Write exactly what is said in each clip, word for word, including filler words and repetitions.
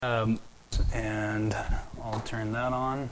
Um, and I'll turn that on.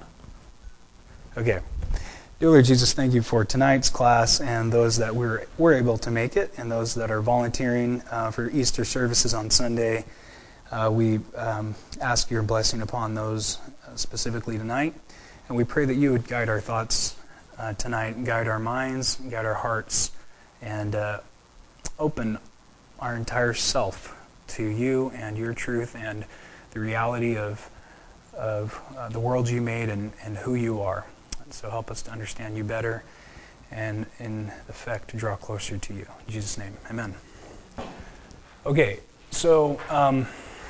Okay. Dear Lord Jesus, thank you for tonight's class and those that were, were able to make it and those that are volunteering uh, for Easter services on Sunday. Uh, we um, ask your blessing upon those uh, specifically tonight. And we pray that you would guide our thoughts uh, tonight, guide our minds, guide our hearts, and uh, open our entire self to you and your truth and the reality of of uh, the world you made and, and who you are. And so help us to understand you better and, in effect, to draw closer to you. In Jesus' name, amen. Okay, so um,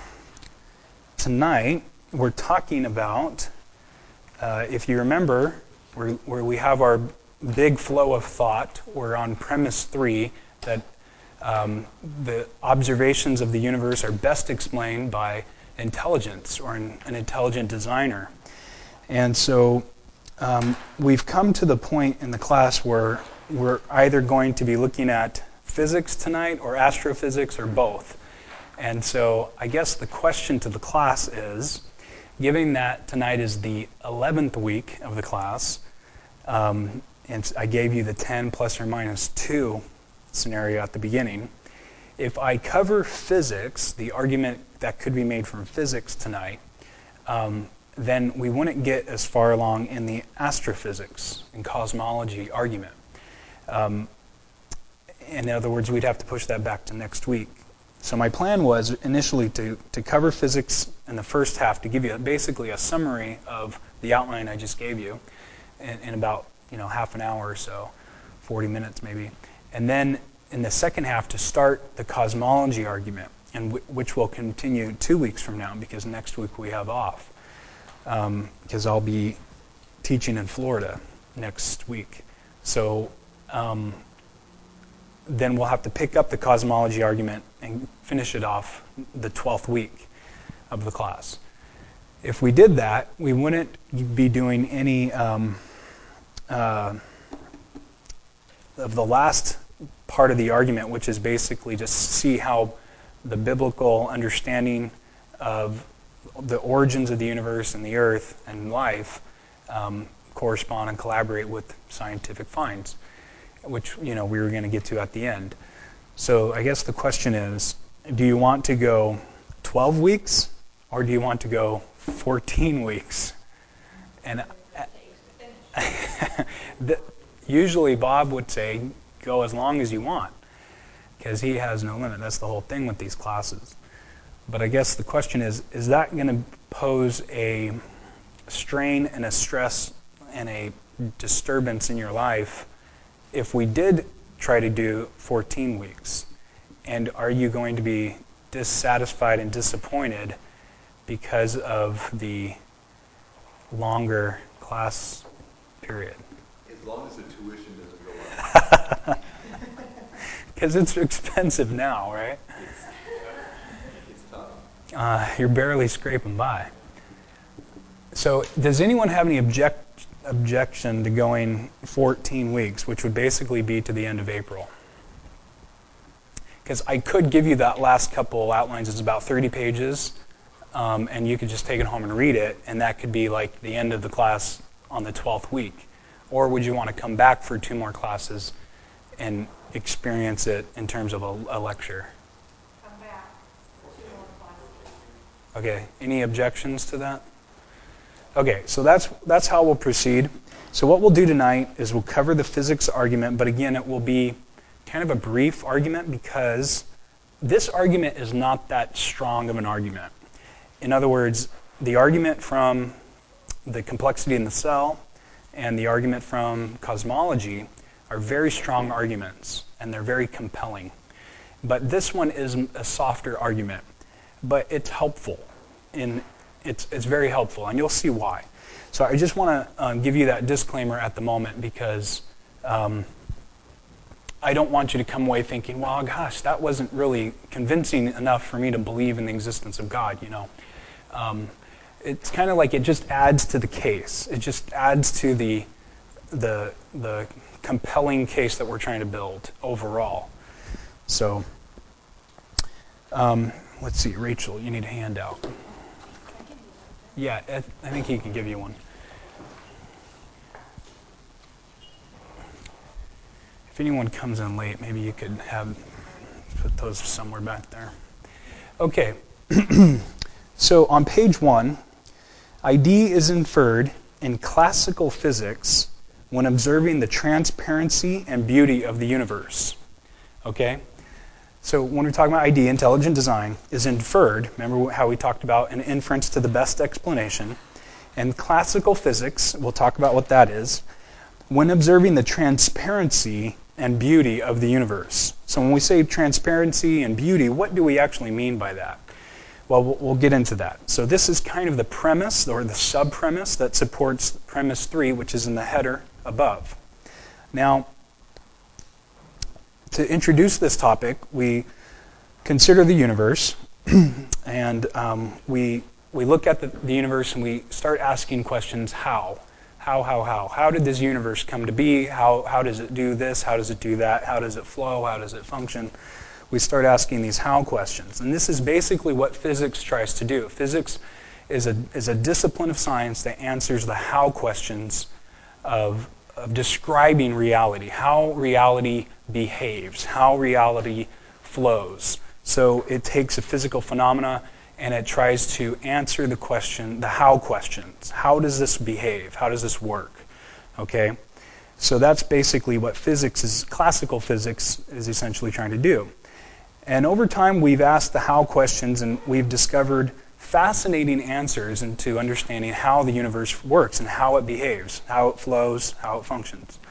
tonight we're talking about, uh, if you remember, where, where we have our big flow of thought, we're on premise three, that um, the observations of the universe are best explained by intelligence or an, an intelligent designer. And so um, we've come to the point in the class where we're either going to be looking at physics tonight or astrophysics or both. And so I guess the question to the class is, given that tonight is the eleventh week of the class, um, and I gave you the ten plus or minus two scenario at the beginning, if I cover physics, the argument that could be made from physics tonight, um, then we wouldn't get as far along in the astrophysics and cosmology argument. Um, in other words, we'd have to push that back to next week. So my plan was initially to, to cover physics in the first half, to give you basically a summary of the outline I just gave you in, in about you know half an hour or so, forty minutes maybe. And then in the second half to start the cosmology argument, and w- which will continue two weeks from now because next week we have off. Um, because I'll be teaching in Florida next week. So um, then we'll have to pick up the cosmology argument and finish it off the twelfth week of the class. If we did that, we wouldn't be doing any um, uh, of the last part of the argument, which is basically just see how the biblical understanding of the origins of the universe and the earth and life um, correspond and collaborate with scientific finds, which you know we were going to get to at the end. So I guess the question is, do you want to go twelve weeks or do you want to go fourteen weeks? And the, usually Bob would say, go as long as you want, because he has no limit. That's the whole thing with these classes. But I guess the question is, is that going to pose a strain and a stress and a disturbance in your life if we did try to do fourteen weeks? And are you going to be dissatisfied and disappointed because of the longer class period? As long as the tuition doesn't go up. Because it's expensive now, right? It's, it's tough. Uh, you're barely scraping by. So does anyone have any object, objection to going fourteen weeks, which would basically be to the end of April? Because I could give you that last couple outlines. It's about thirty pages, um, and you could just take it home and read it, and that could be like the end of the class on the twelfth week. Or would you want to come back for two more classes and experience it in terms of a, a lecture? Come back for two more classes. Okay, any objections to that? Okay, so that's that's how we'll proceed. So what we'll do tonight is we'll cover the physics argument, but again, it will be kind of a brief argument because this argument is not that strong of an argument. In other words, the argument from the complexity in the cell and the argument from cosmology are very strong arguments, and they're very compelling. But this one is a softer argument, but it's helpful. In it's it's very helpful, and you'll see why. So I just want to um, give you that disclaimer at the moment because um, I don't want you to come away thinking, well, gosh, that wasn't really convincing enough for me to believe in the existence of God, you know. Um, it's kind of like it just adds to the case. It just adds to the the the compelling case that we're trying to build overall. So um, let's see, Rachel, you need a handout. Yeah, I I think he can give you one. If anyone comes in late, maybe you could have put those somewhere back there. Okay, so on page one, I D is inferred in classical physics when observing the transparency and beauty of the universe. Okay? So when we're talking about I D, intelligent design, is inferred. Remember how we talked about an inference to the best explanation. And classical physics, we'll talk about what that is, when observing the transparency and beauty of the universe. So when we say transparency and beauty, what do we actually mean by that? Well, we'll get into that. So this is kind of the premise or the sub-premise that supports premise three, which is in the header above. Now, to introduce this topic, we consider the universe, and um, we we look at the, the universe and we start asking questions: how, how, how, how? How did this universe come to be? How how does it do this? How does it do that? How does it flow? How does it function? We start asking these how questions, and this is basically what physics tries to do. Physics is a is a discipline of science that answers the how questions of of describing reality, how reality behaves, how reality flows. So it takes a physical phenomena and it tries to answer the question, the how questions. How does this behave? How does this work? Okay? So that's basically what physics is, classical physics is essentially trying to do. And over time we've asked the how questions and we've discovered fascinating answers into understanding how the universe works and how it behaves, how it flows, how it functions.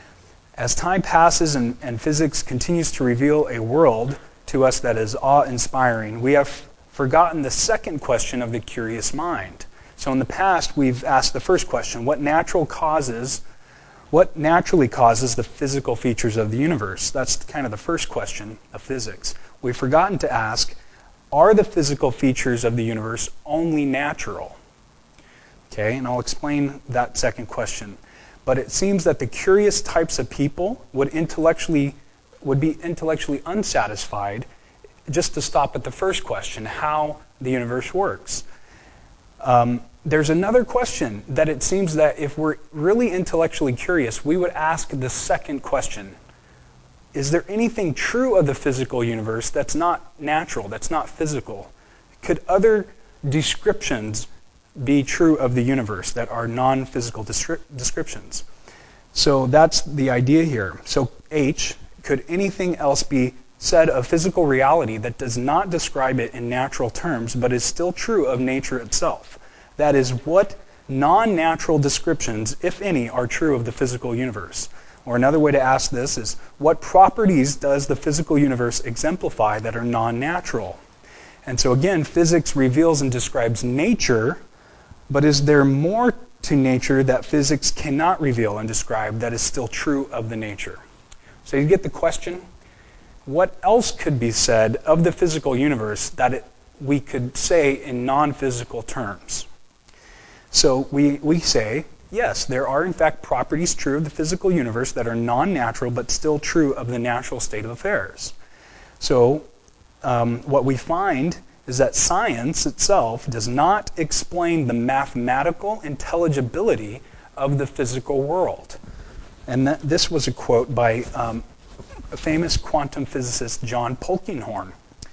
As time passes and, and physics continues to reveal a world to us that is awe-inspiring, we have forgotten the second question of the curious mind. So in the past, we've asked the first question: what natural causes, what naturally causes the physical features of the universe? That's kind of the first question of physics. We've forgotten to ask, are the physical features of the universe only natural? Okay, and I'll explain that second question. But it seems that the curious types of people would intellectually would be intellectually unsatisfied just to stop at the first question, how the universe works. Um, there's another question that it seems that if we're really intellectually curious, we would ask the second question. Is there anything true of the physical universe that's not natural, that's not physical? Could other descriptions be true of the universe that are non-physical descri- descriptions? So that's the idea here. So H, could anything else be said of physical reality that does not describe it in natural terms, but is still true of nature itself? That is, what non-natural descriptions, if any, are true of the physical universe? Or another way to ask this is, what properties does the physical universe exemplify that are non-natural? And so again, physics reveals and describes nature, but is there more to nature that physics cannot reveal and describe that is still true of the nature? So you get the question, what else could be said of the physical universe that it, we could say in non-physical terms? So we, we say, yes, there are in fact properties true of the physical universe that are non-natural but still true of the natural state of affairs. So um, what we find is that science itself does not explain the mathematical intelligibility of the physical world. And that, this was a quote by um, a famous quantum physicist, John Polkinghorne,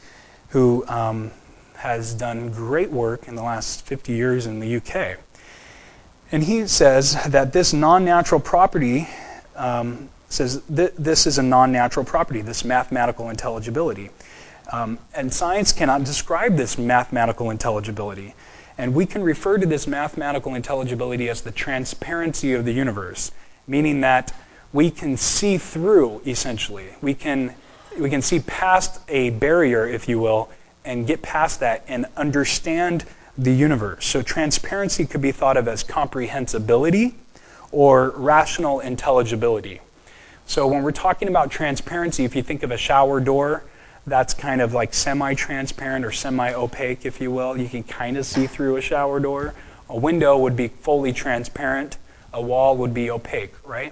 who um, has done great work in the last fifty years in the U K. And he says that this non-natural property um, says th- this is a non-natural property, this mathematical intelligibility. Um, and science cannot describe this mathematical intelligibility. And we can refer to this mathematical intelligibility as the transparency of the universe, meaning that we can see through, essentially. We can, we can see past a barrier, if you will, and get past that and understand the universe. So transparency could be thought of as comprehensibility or rational intelligibility. So when we're talking about transparency, if you think of a shower door, that's kind of like semi-transparent or semi-opaque, if you will. You can kind of see through a shower door. A window would be fully transparent. A wall would be opaque, right?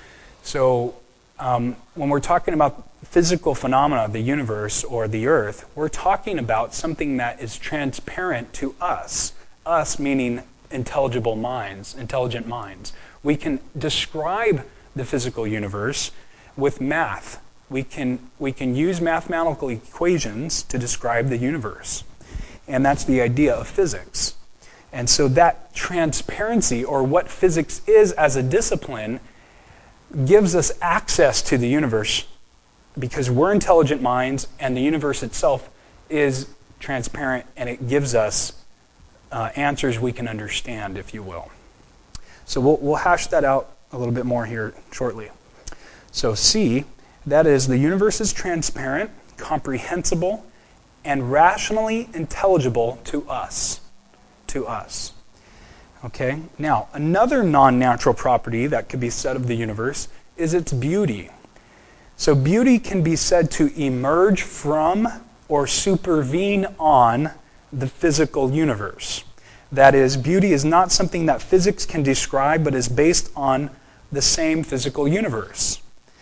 So um, when we're talking about physical phenomena of the universe or the earth, we're talking about something that is transparent to us, us meaning intelligible minds, intelligent minds. We can describe the physical universe with math. We can, we can use mathematical equations to describe the universe. And that's the idea of physics. And so that transparency, or what physics is as a discipline, gives us access to the universe because we're intelligent minds and the universe itself is transparent, and it gives us uh, answers we can understand, if you will. So we'll, we'll hash that out a little bit more here shortly. So C, that is, the universe is transparent, comprehensible, and rationally intelligible to us. To us. Okay? Now, another non-natural property that could be said of the universe is its beauty. So beauty can be said to emerge from or supervene on the physical universe. That is, beauty is not something that physics can describe, but is based on the same physical universe.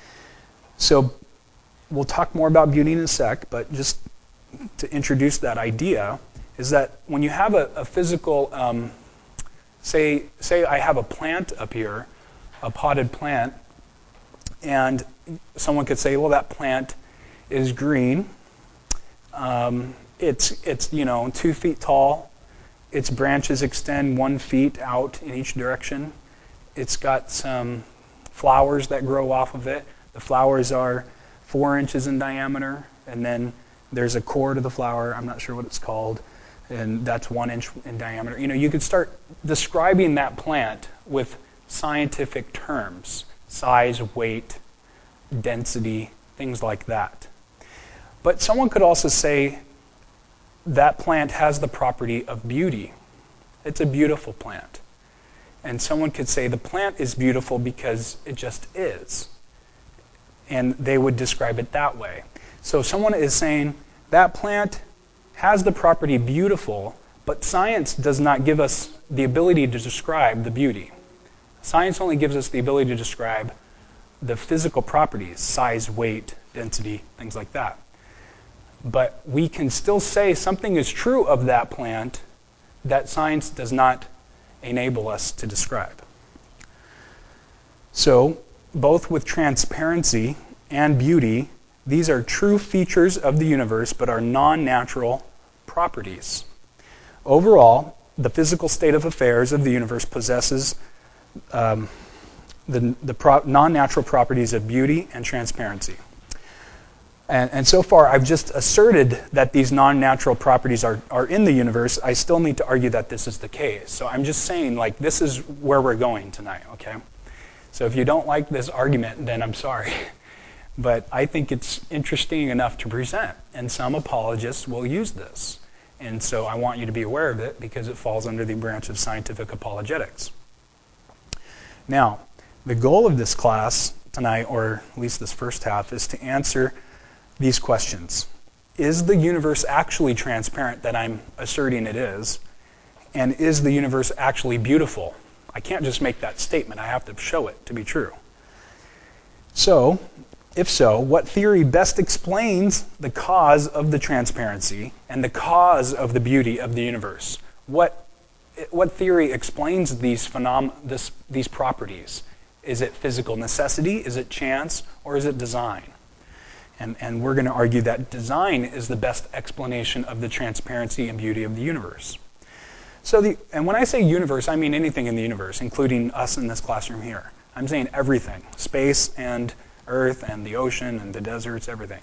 So we'll talk more about beauty in a sec, but just to introduce that idea is that when you have a, a physical, um, say, say I have a plant up here, a potted plant, and someone could say, well, that plant is green. Um, it's, it's, you know, two feet tall. Its branches extend one feet out in each direction. It's got some flowers that grow off of it. The flowers are four inches in diameter, and then there's a core to the flower. I'm not sure what it's called, and that's one inch in diameter. You know, you could start describing that plant with scientific terms: size, weight, density, things like that. But someone could also say that plant has the property of beauty. It's a beautiful plant. And someone could say the plant is beautiful because it just is. And they would describe it that way. So someone is saying that plant has the property beautiful, but science does not give us the ability to describe the beauty. Science only gives us the ability to describe the physical properties: size, weight, density, things like that. But we can still say something is true of that plant that science does not enable us to describe. So, both with transparency and beauty, these are true features of the universe but are non-natural properties. Overall, the physical state of affairs of the universe possesses um, the, the pro- non-natural properties of beauty and transparency. And, and so far, I've just asserted that these non-natural properties are, are in the universe. I still need to argue that this is the case. So I'm just saying, like, this is where we're going tonight, okay? So if you don't like this argument, then I'm sorry. But I think it's interesting enough to present, and some apologists will use this. And so I want you to be aware of it because it falls under the branch of scientific apologetics. Now, the goal of this class tonight, or at least this first half, is to answer these questions. Is the universe actually transparent that I'm asserting it is? And is the universe actually beautiful? I can't just make that statement. I have to show it to be true. So, if so, what theory best explains the cause of the transparency and the cause of the beauty of the universe? What, what theory explains these phenom- this, these properties? Is it physical necessity? Is it chance? Or is it design? And, and we're going to argue that design is the best explanation of the transparency and beauty of the universe. So, the, and when I say universe, I mean anything in the universe, including us in this classroom here. I'm saying everything: space and Earth and the ocean and the deserts, everything.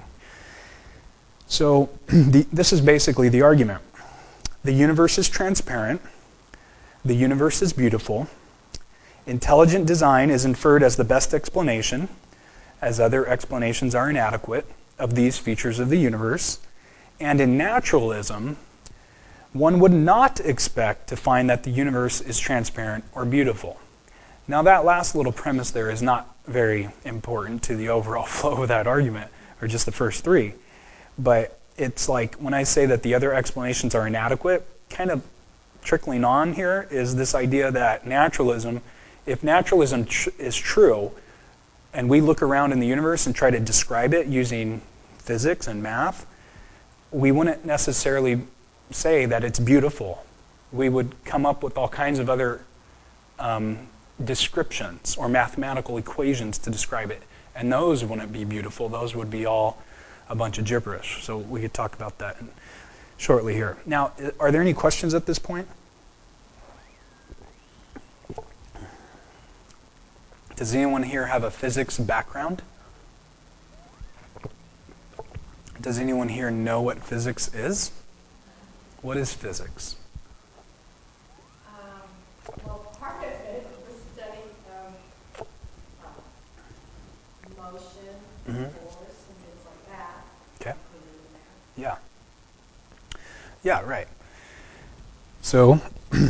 So the, this is basically the argument. The universe is transparent. The universe is beautiful. Intelligent design is inferred as the best explanation, as other explanations are inadequate, of these features of the universe. And in naturalism, one would not expect to find that the universe is transparent or beautiful. Now, that last little premise there is not very important to the overall flow of that argument, or just the first three. But it's like when I say that the other explanations are inadequate, kind of trickling on here is this idea that naturalism, if naturalism tr- is true, and we look around in the universe and try to describe it using physics and math, we wouldn't necessarily say that it's beautiful we would come up with all kinds of other um, descriptions or mathematical equations to describe it. And those wouldn't be beautiful. Those would be all a bunch of gibberish. So we could talk about that shortly here. Now, are there any questions at this point? Does anyone here have a physics background? Does anyone here know what physics is? What is physics? Um, well, part of it was studying um, uh, motion, Mm-hmm. force, and things like that. Okay. Included in there. Yeah. Yeah, right. So,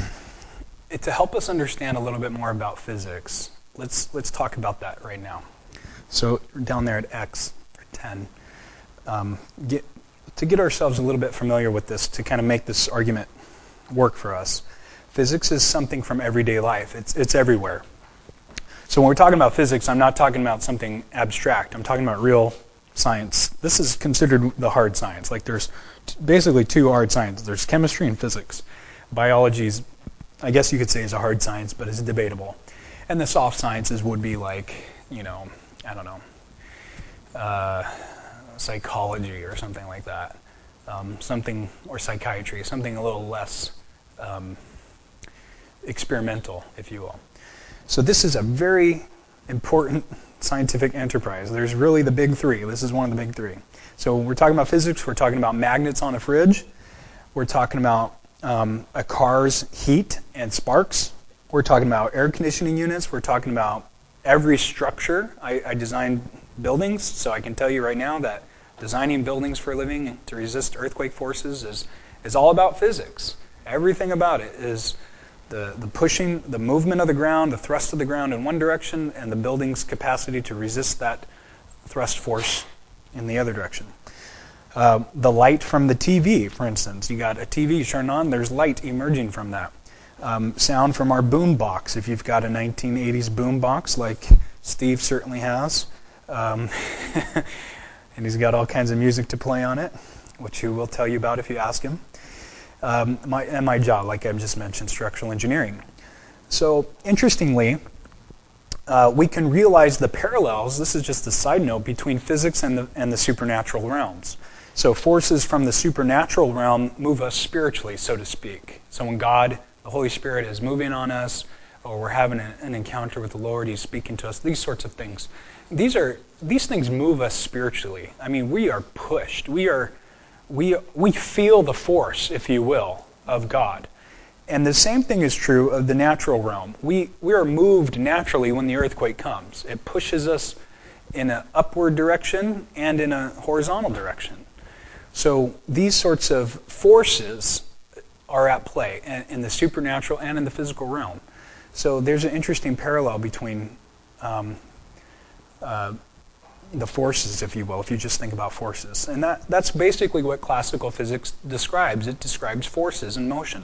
to help us understand a little bit more about physics, let's let's talk about that right now. So down there at X or ten, um, get to get ourselves a little bit familiar with this to kind of make this argument work for us. Physics is something from everyday life. It's it's everywhere. So when we're talking about physics, I'm not talking about something abstract. I'm talking about real science. This is considered the hard science. Like there's t- basically two hard sciences. There's chemistry and physics. Biology's, I guess you could say, is a hard science, but it's debatable. And the soft sciences would be like, you know, I don't know, uh, psychology or something like that. Um, something, or psychiatry, something a little less um, experimental, if you will. So this is a very important scientific enterprise. There's really the big three. This is one of the big three. So when we're talking about physics, we're talking about magnets on a fridge. We're talking about um, a car's heat and sparks. We're talking about air conditioning units. We're talking about every structure. I, I designed buildings, so I can tell you right now that designing buildings for a living to resist earthquake forces is, is all about physics. Everything about it is the, the pushing, the movement of the ground, the thrust of the ground in one direction, and the building's capacity to resist that thrust force in the other direction. Uh, the light from the T V, for instance. You got a T V turned on, there's light emerging from that. Um, sound from our boom box. If you've got a nineteen eighties boom box, like Steve certainly has, um, and he's got all kinds of music to play on it, which he will tell you about if you ask him. Um, my, and my job, like I just mentioned, structural engineering. So, interestingly, uh, we can realize the parallels, this is just a side note, between physics and the, and the supernatural realms. So forces from the supernatural realm move us spiritually, so to speak. So when God, the Holy Spirit, is moving on us, or we're having an, an encounter with the Lord, He's speaking to us, these sorts of things. These are these things move us spiritually. I mean, we are pushed. We are we we feel the force, if you will, of God. And the same thing is true of the natural realm. We we are moved naturally when the earthquake comes. It pushes us in an upward direction and in a horizontal direction. So these sorts of forces are at play in, in the supernatural and in the physical realm. So there's an interesting parallel between um, uh, the forces, if you will, if you just think about forces. And that, that's basically what classical physics describes. It describes forces in motion.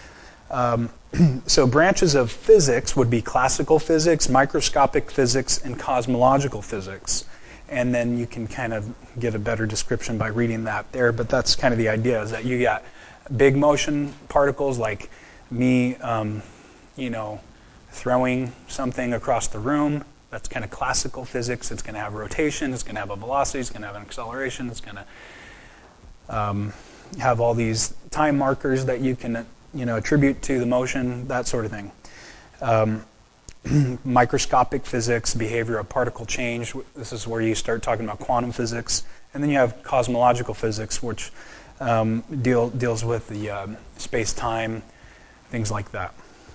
Um, so branches of physics would be classical physics, microscopic physics, and cosmological physics. And then you can kind of get a better description by reading that there. But that's kind of the idea, is that you got big motion particles like me, um, you know, throwing something across the room. That's kind of classical physics. It's going to have rotation. It's going to have a velocity. It's going to have an acceleration. It's going to um, have all these time markers that you can, you know, attribute to the motion, that sort of thing. Um, microscopic physics, behavior of particle change. This is where you start talking about quantum physics. And then you have cosmological physics, which um, deal, deals with the um, space-time, things like that.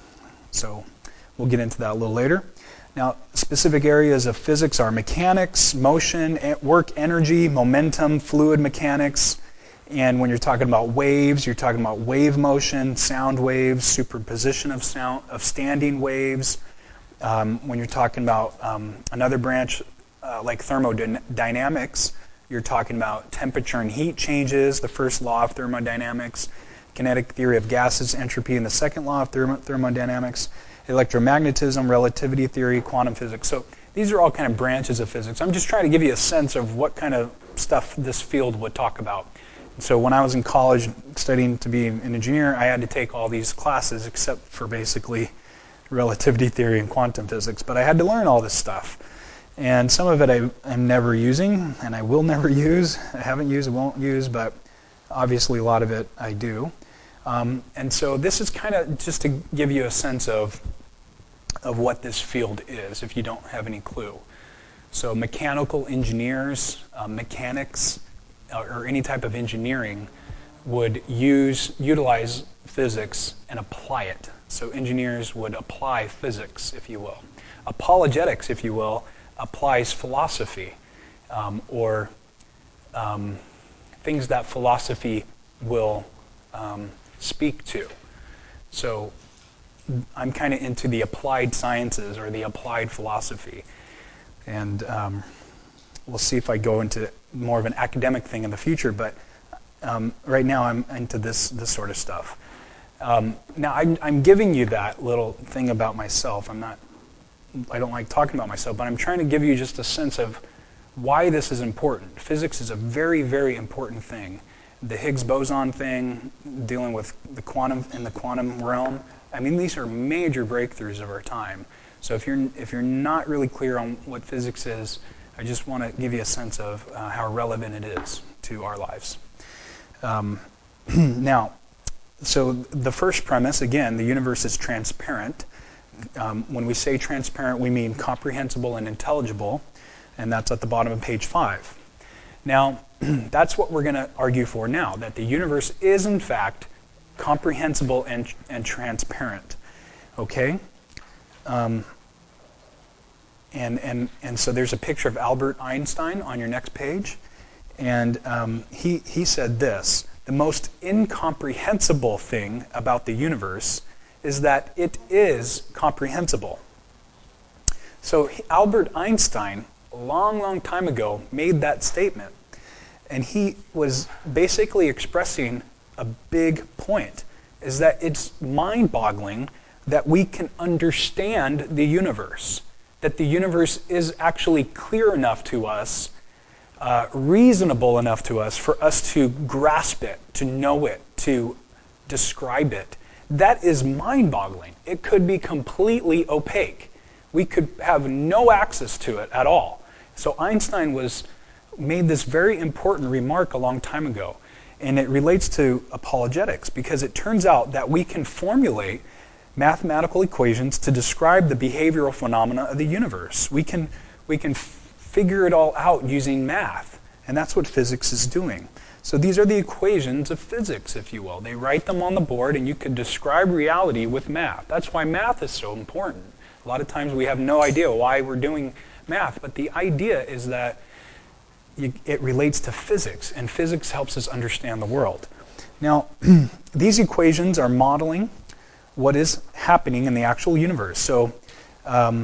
So we'll get into that a little later. Now, specific areas of physics are mechanics, motion, work energy, momentum, fluid mechanics. And when you're talking about waves, you're talking about wave motion, sound waves, superposition of sound of standing waves. Um, when you're talking about um, another branch uh, like thermodynamics, you're talking about temperature and heat changes, the first law of thermodynamics, kinetic theory of gases, entropy, and the second law of thermo- thermodynamics, electromagnetism, relativity theory, quantum physics. So these are all kind of branches of physics. I'm just trying to give you a sense of what kind of stuff this field would talk about. So when I was in college studying to be an engineer, I had to take all these classes except for basically relativity theory and quantum physics. But I had to learn all this stuff. And some of it I, I'm never using, and I will never use. I haven't used, I won't use, but obviously a lot of it I do. Um, and so this is kind of just to give you a sense of, of what this field is, if you don't have any clue. So mechanical engineers, uh, mechanics, uh, or any type of engineering would use utilize physics and apply it. So engineers would apply physics, if you will. Apologetics, if you will, applies philosophy, um, or um, things that philosophy will um, speak to. So I'm kind of into the applied sciences or the applied philosophy. And um, we'll see if I go into more of an academic thing in the future, but um, right now I'm into this this sort of stuff. Um, now I'm, I'm giving you that little thing about myself. I'm not, I don't like talking about myself, but I'm trying to give you just a sense of why this is important. Physics is a very, very important thing. The Higgs boson thing, dealing with the quantum in the quantum realm. I mean, these are major breakthroughs of our time. So if you're if you're not really clear on what physics is, I just want to give you a sense of uh, how relevant it is to our lives. Um, now, so the first premise, again, the universe is transparent. Um, when we say transparent, we mean comprehensible and intelligible, and that's at the bottom of page five. Now, that's what we're going to argue for now, that the universe is, in fact, comprehensible and, and transparent. Okay? Um, and, and, and so there's a picture of Albert Einstein on your next page, and um, he, he said this: the most incomprehensible thing about the universe is that it is comprehensible. So he, Albert Einstein, a long, long time ago, made that statement. And he was basically expressing a big point, is that it's mind-boggling that we can understand the universe, that the universe is actually clear enough to us, uh, reasonable enough to us for us to grasp it, to know it, to describe it. That is mind-boggling. It could be completely opaque. We could have no access to it at all. So Einstein was made this very important remark a long time ago, and it relates to apologetics, because it turns out that we can formulate mathematical equations to describe the behavioral phenomena of the universe. We can we can f- figure it all out using math, and that's what physics is doing. So these are the equations of physics, if you will. They write them on the board, and you can describe reality with math. That's why math is so important. A lot of times we have no idea why we're doing math, but the idea is that you, it relates to physics, and physics helps us understand the world. Now, these equations are modeling what is happening in the actual universe. So, um,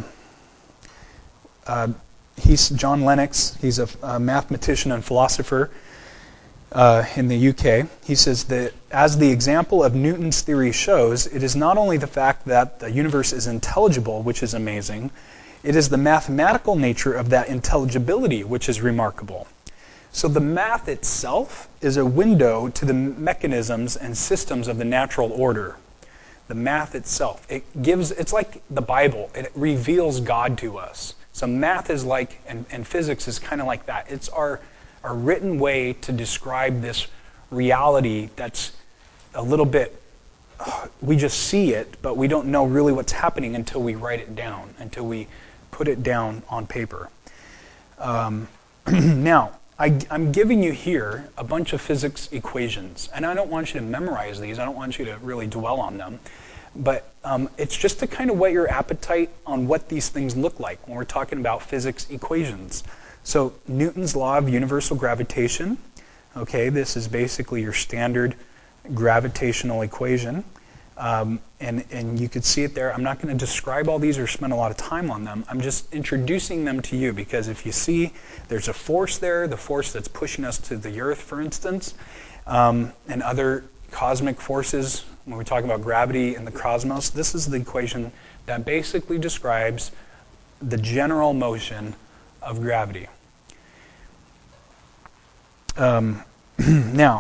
uh, he's John Lennox. He's a, a mathematician and philosopher uh, in the U K. He says that, as the example of Newton's theory shows, it is not only the fact that the universe is intelligible, which is amazing, it is the mathematical nature of that intelligibility which is remarkable. So the math itself is a window to the mechanisms and systems of the natural order. The math itself, it gives, it's like the Bible. It reveals God to us. So math is like, and, and physics is kind of like that. It's our, our written way to describe this reality that's a little bit, uh, we just see it, but we don't know really what's happening until we write it down, until we put it down on paper. Um, now, I, I'm giving you here a bunch of physics equations, and I don't want you to memorize these. I don't want you to really dwell on them. But um, it's just to kind of whet your appetite on what these things look like when we're talking about physics equations. So Newton's law of universal gravitation, okay, this is basically your standard gravitational equation. Um, and, and you could see it there. I'm not going to describe all these or spend a lot of time on them. I'm just introducing them to you, because if you see there's a force there, the force that's pushing us to the Earth, for instance, um, and other cosmic forces, when we talk about gravity and the cosmos, this is the equation that basically describes the general motion of gravity. Um, now,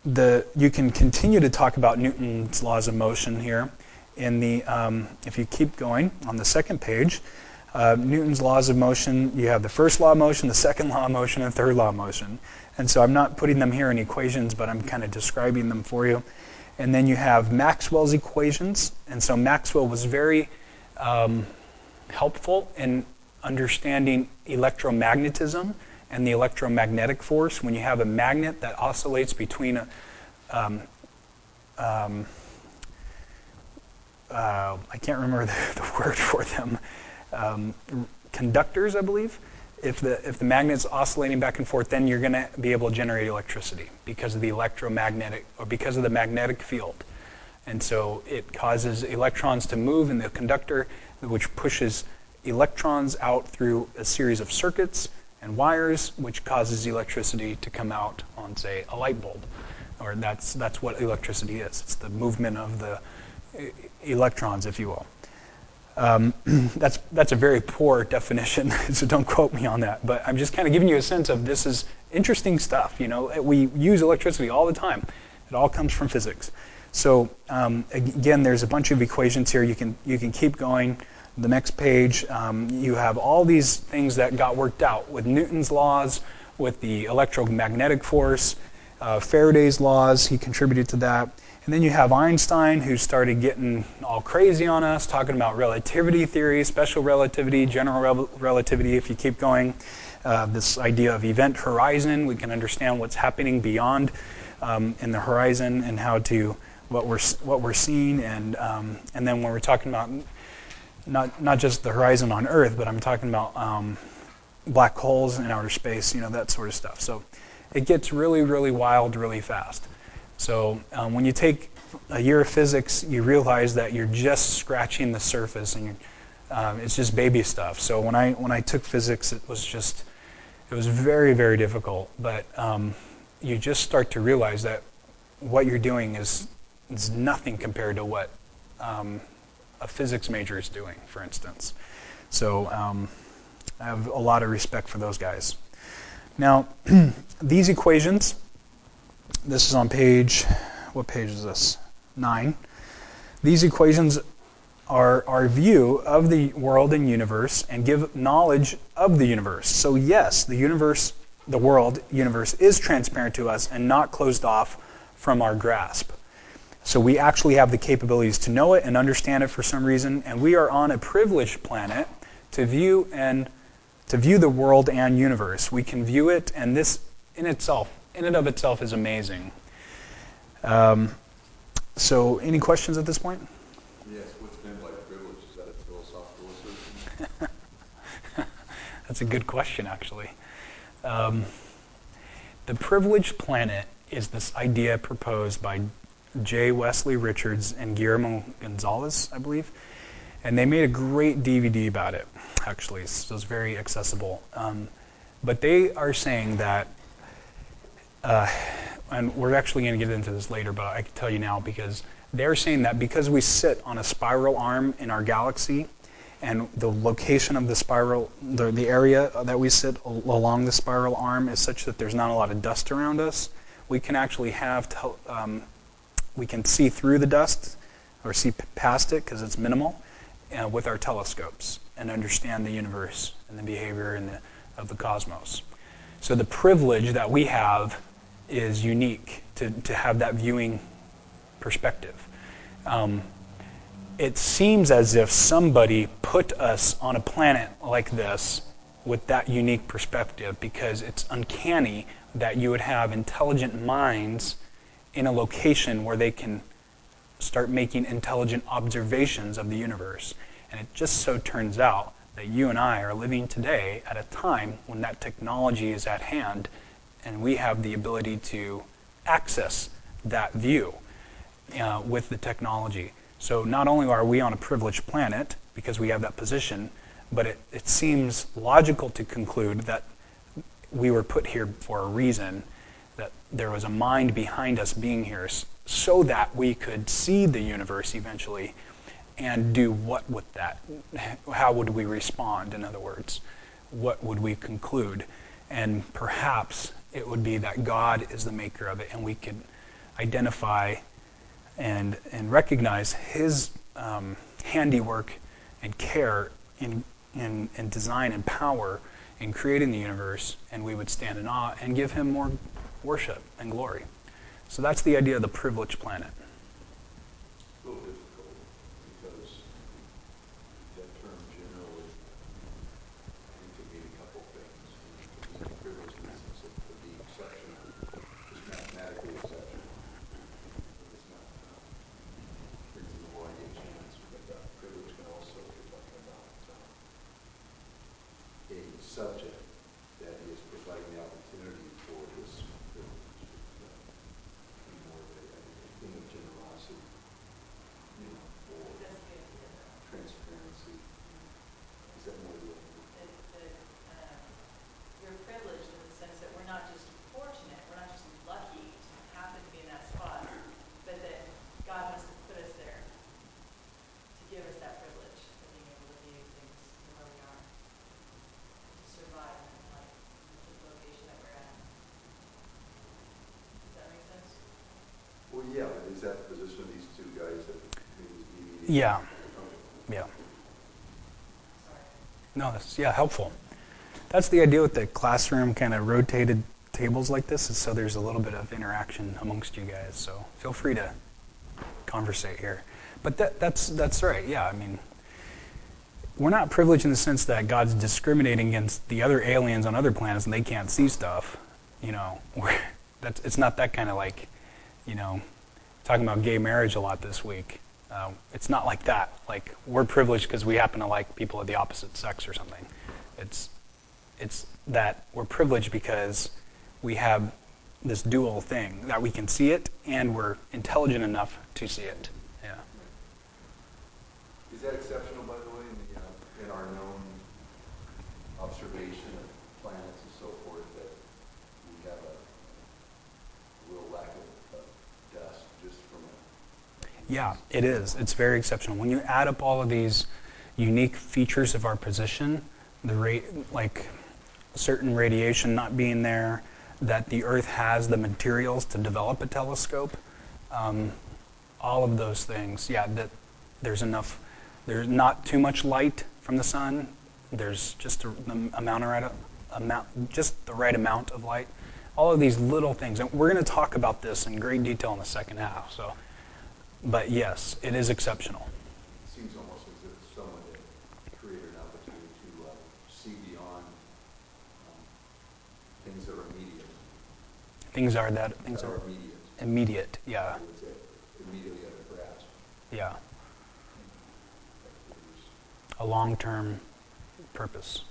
the you can continue to talk about Newton's laws of motion here. In the um, if you keep going on the second page, uh, Newton's laws of motion. You have the first law of motion, the second law of motion, and third law of motion. And so I'm not putting them here in equations, but I'm kind of describing them for you. And then you have Maxwell's equations. And so Maxwell was very um, helpful in understanding electromagnetism and the electromagnetic force. When you have a magnet that oscillates between a, um, um, uh, I can't remember the, the word for them, um, conductors, I believe. If the if the magnet's oscillating back and forth, then you're going to be able to generate electricity because of the electromagnetic, or because of the magnetic field. And so it causes electrons to move in the conductor, which pushes electrons out through a series of circuits and wires, which causes electricity to come out on, say, a light bulb. Or that's that's what electricity is. It's the movement of the e- electrons, if you will. Um, that's that's a very poor definition, so don't quote me on that. But I'm just kind of giving you a sense of this is interesting stuff. You know, we use electricity all the time. It all comes from physics. So um, again, there's a bunch of equations here. You can you can keep going. The next page, um, you have all these things that got worked out with Newton's laws, with the electromagnetic force, uh, Faraday's laws. He contributed to that. And then you have Einstein, who started getting all crazy on us, talking about relativity theory, special relativity, general rel- relativity, if you keep going. Uh, this idea of event horizon, we can understand what's happening beyond um, in the horizon and how to, what we're what we're seeing. And um, and then when we're talking about not not just the horizon on Earth, but I'm talking about um, black holes in outer space, you know, that sort of stuff. So it gets really, really wild really fast. So um, when you take a year of physics, you realize that you're just scratching the surface, and um, it's just baby stuff. So when I when I took physics, it was just it was very, very difficult. But um, you just start to realize that what you're doing is is nothing compared to what um, a physics major is doing, for instance. So um, I have a lot of respect for those guys. Now, these equations. This is on page, what page is this? Nine. These equations are our view of the world and universe and give knowledge of the universe. So yes, the universe, the world, universe is transparent to us and not closed off from our grasp. So we actually have the capabilities to know it and understand it for some reason, and we are on a privileged planet to view and to view the world and universe. We can view it, and this in itself in and of itself is amazing. Um, so, any questions at this point? Yes, what's meant by privilege? Is that a philosophical assertion? That's a good question, actually. Um, the privileged planet is this idea proposed by J. Wesley Richards and Guillermo Gonzalez, I believe. And they made a great D V D about it, actually. So it's very accessible. Um, but they are saying that Uh, and we're actually going to get into this later, but I can tell you now because they're saying that because we sit on a spiral arm in our galaxy, and the location of the spiral, the, the area that we sit al- along the spiral arm is such that there's not a lot of dust around us, we can actually have, tel- um, we can see through the dust or see p- past it because it's minimal uh, with our telescopes and understand the universe and the behavior and the, of the cosmos. So the privilege that we have is unique to, to have that viewing perspective. Um, it seems as if somebody put us on a planet like this with that unique perspective, because it's uncanny that you would have intelligent minds in a location where they can start making intelligent observations of the universe. And it just so turns out that you and I are living today at a time when that technology is at hand, and we have the ability to access that view uh, with the technology. So not only are we on a privileged planet because we have that position, but it, it seems logical to conclude that we were put here for a reason, that there was a mind behind us being here so that we could see the universe eventually and do what with that? How would we respond, in other words? What would we conclude? And perhaps it would be that God is the maker of it, and we could identify and and recognize his um, handiwork and care in, in in design and power in creating the universe, and we would stand in awe and give him more worship and glory. So that's the idea of the privileged planet. It's a little difficult because that term generally, I think, can mean a couple things. You know, it can mean privilege in the sense of, of being exceptional, just mathematically exceptional. It's not, um, brings in a wide chance, but uh, privilege can also be talking about um, a subject that is providing the opportunity for this privilege. It uh, can be more of a, I think, a thing of generosity, you know, or That's the idea, though. transparency. Is that more the idea? That, that um, you're privileged in the sense that we're not just fortunate, we're not just lucky to happen to be in that spot, but that God must have put us there to give us that privilege of being able to view things where we are, to survive in life, in the location that we're at. Does that make sense? Well, yeah, but is that the position of these two guys that made this D V D? Yeah. Okay. Yeah. Sorry. No, that's yeah helpful. That's the idea with the classroom kind of rotated tables like this, is so there's a little bit of interaction amongst you guys. So feel free to conversate here. But that, that's that's right. Yeah, I mean, we're not privileged in the sense that God's discriminating against the other aliens on other planets and they can't see stuff. You know, we're, that's it's not that kind of like, you know, talking about gay marriage a lot this week. Um, it's not like that. Like we're privileged because we happen to like people of the opposite sex or something. It's it's that we're privileged because we have this dual thing that we can see it and we're intelligent enough to see it. Yeah. Is that exceptional, by the way, in, the, uh, in our known observation of planets and so forth, that we have a, a real lack of, of dust just from a... Yeah, it is. It's very exceptional. When you add up all of these unique features of our position, the rate, like certain radiation not being there, that the Earth has the materials to develop a telescope, um, all of those things, yeah, that there's enough, there's not too much light from the sun, there's just a, the amount of right, amount, just the right amount of light. All of these little things, and we're going to talk about this in great detail in the second half. So, but yes, it is exceptional. It seems almost as if someone had created an opportunity to uh, see beyond um, things that are immediate. Things are that things that are are immediate. immediate. Yeah, I would say immediately at a grasp. yeah. That there's, A long-term purpose.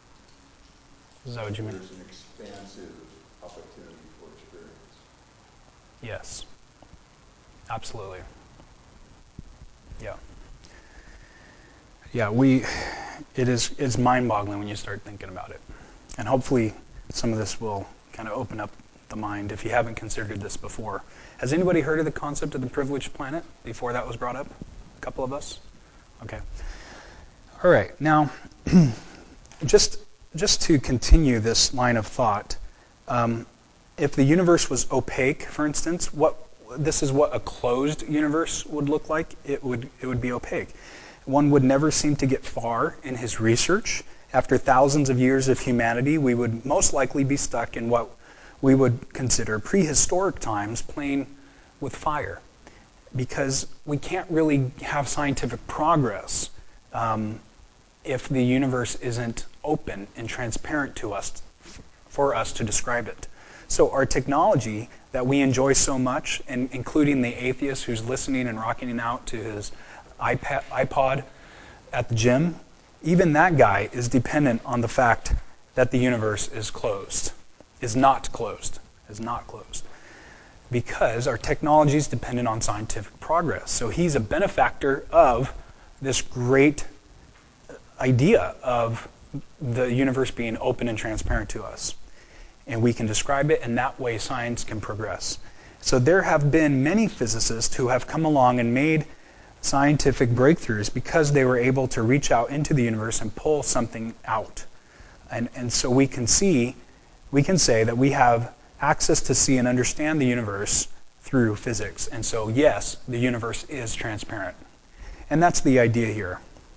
Is that what you mean? there's an expansive opportunity for experience. Yes. Absolutely. Yeah. Yeah, we it is it's mind-boggling when you start thinking about it. And hopefully some of this will kind of open up the mind if you haven't considered this before. Has anybody heard of the concept of the privileged planet before that was brought up? A couple of us? Okay. All right. Now, just just to continue this line of thought, um, if the universe was opaque, for instance, what this is what a closed universe would look like. It would it would be opaque. One would never seem to get far in his research. After thousands of years of humanity, we would most likely be stuck in what we would consider prehistoric times, playing with fire, because we can't really have scientific progress um, if the universe isn't open and transparent to us for us to describe it. So our technology that we enjoy so much, and including the atheist who's listening and rocking it out to his iPad, iPod at the gym, even that guy is dependent on the fact that the universe is closed, is not closed, is not closed. Because our technology is dependent on scientific progress. So he's a benefactor of this great idea of the universe being open and transparent to us. And we can describe it, and that way science can progress. So there have been many physicists who have come along and made scientific breakthroughs because they were able to reach out into the universe and pull something out. And, and so we can see, we can say that we have access to see and understand the universe through physics. And so, yes, the universe is transparent. And that's the idea here.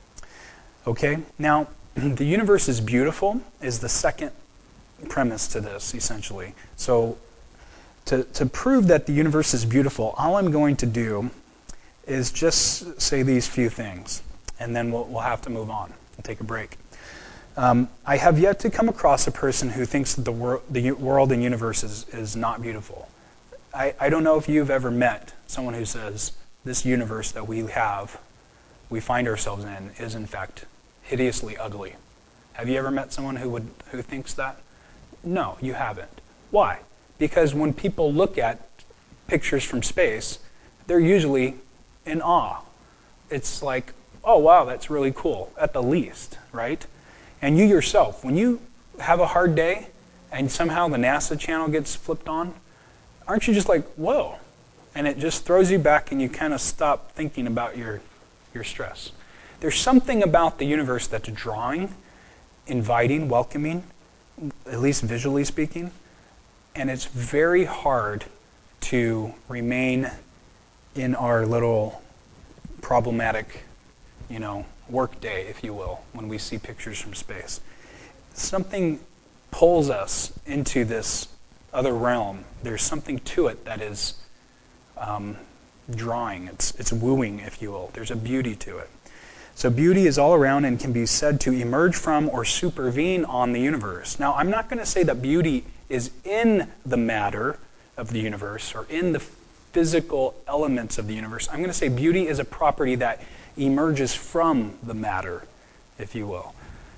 Okay? Now, the universe is beautiful is the second premise to this, essentially. So, to, to prove that the universe is beautiful, all I'm going to do is just say these few things, and then we'll, we'll have to move on. We'll take a break. Um, I have yet to come across a person who thinks that the, wor- the world and universe is, is not beautiful. I, I don't know if you've ever met someone who says this universe that we have, we find ourselves in, is in fact hideously ugly. Have you ever met someone who would who thinks that? No, you haven't. Why? Because when people look at pictures from space, they're usually in awe. It's like, oh wow, that's really cool, at the least, right? And you yourself, when you have a hard day and somehow the NASA channel gets flipped on, aren't you just like, whoa? And it just throws you back and you kind of stop thinking about your, your stress. There's something about the universe that's drawing, inviting, welcoming, at least visually speaking, and it's very hard to remain in our little problematic, you know, work day, if you will, when we see pictures from space. Something pulls us into this other realm. There's something to it that is um, drawing. It's, it's wooing, if you will. There's a beauty to it. So beauty is all around and can be said to emerge from or supervene on the universe. Now, I'm not going to say that beauty is in the matter of the universe or in the physical elements of the universe. I'm going to say beauty is a property that emerges from the matter, if you will.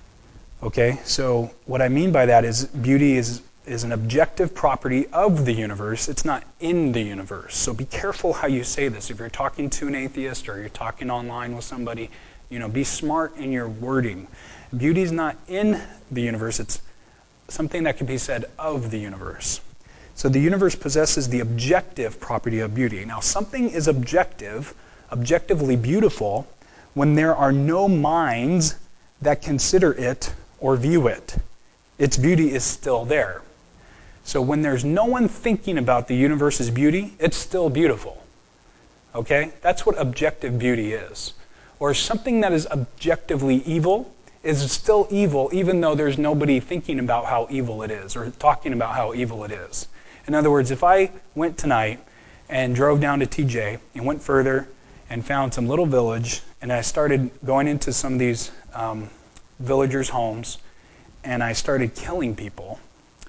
Okay, so what I mean by that is beauty is, is an objective property of the universe. It's not in the universe. So be careful how you say this. If you're talking to an atheist or you're talking online with somebody, you know, be smart in your wording. Beauty is not in the universe. It's something that can be said of the universe. So the universe possesses the objective property of beauty. Now, something is objective, objectively beautiful, when there are no minds that consider it or view it. Its beauty is still there. So when there's no one thinking about the universe's beauty, it's still beautiful. Okay? That's what objective beauty is. Or something that is objectively evil is still evil even though there's nobody thinking about how evil it is or talking about how evil it is. In other words, if I went tonight and drove down to T J and went further and found some little village and I started going into some of these um, villagers' homes and I started killing people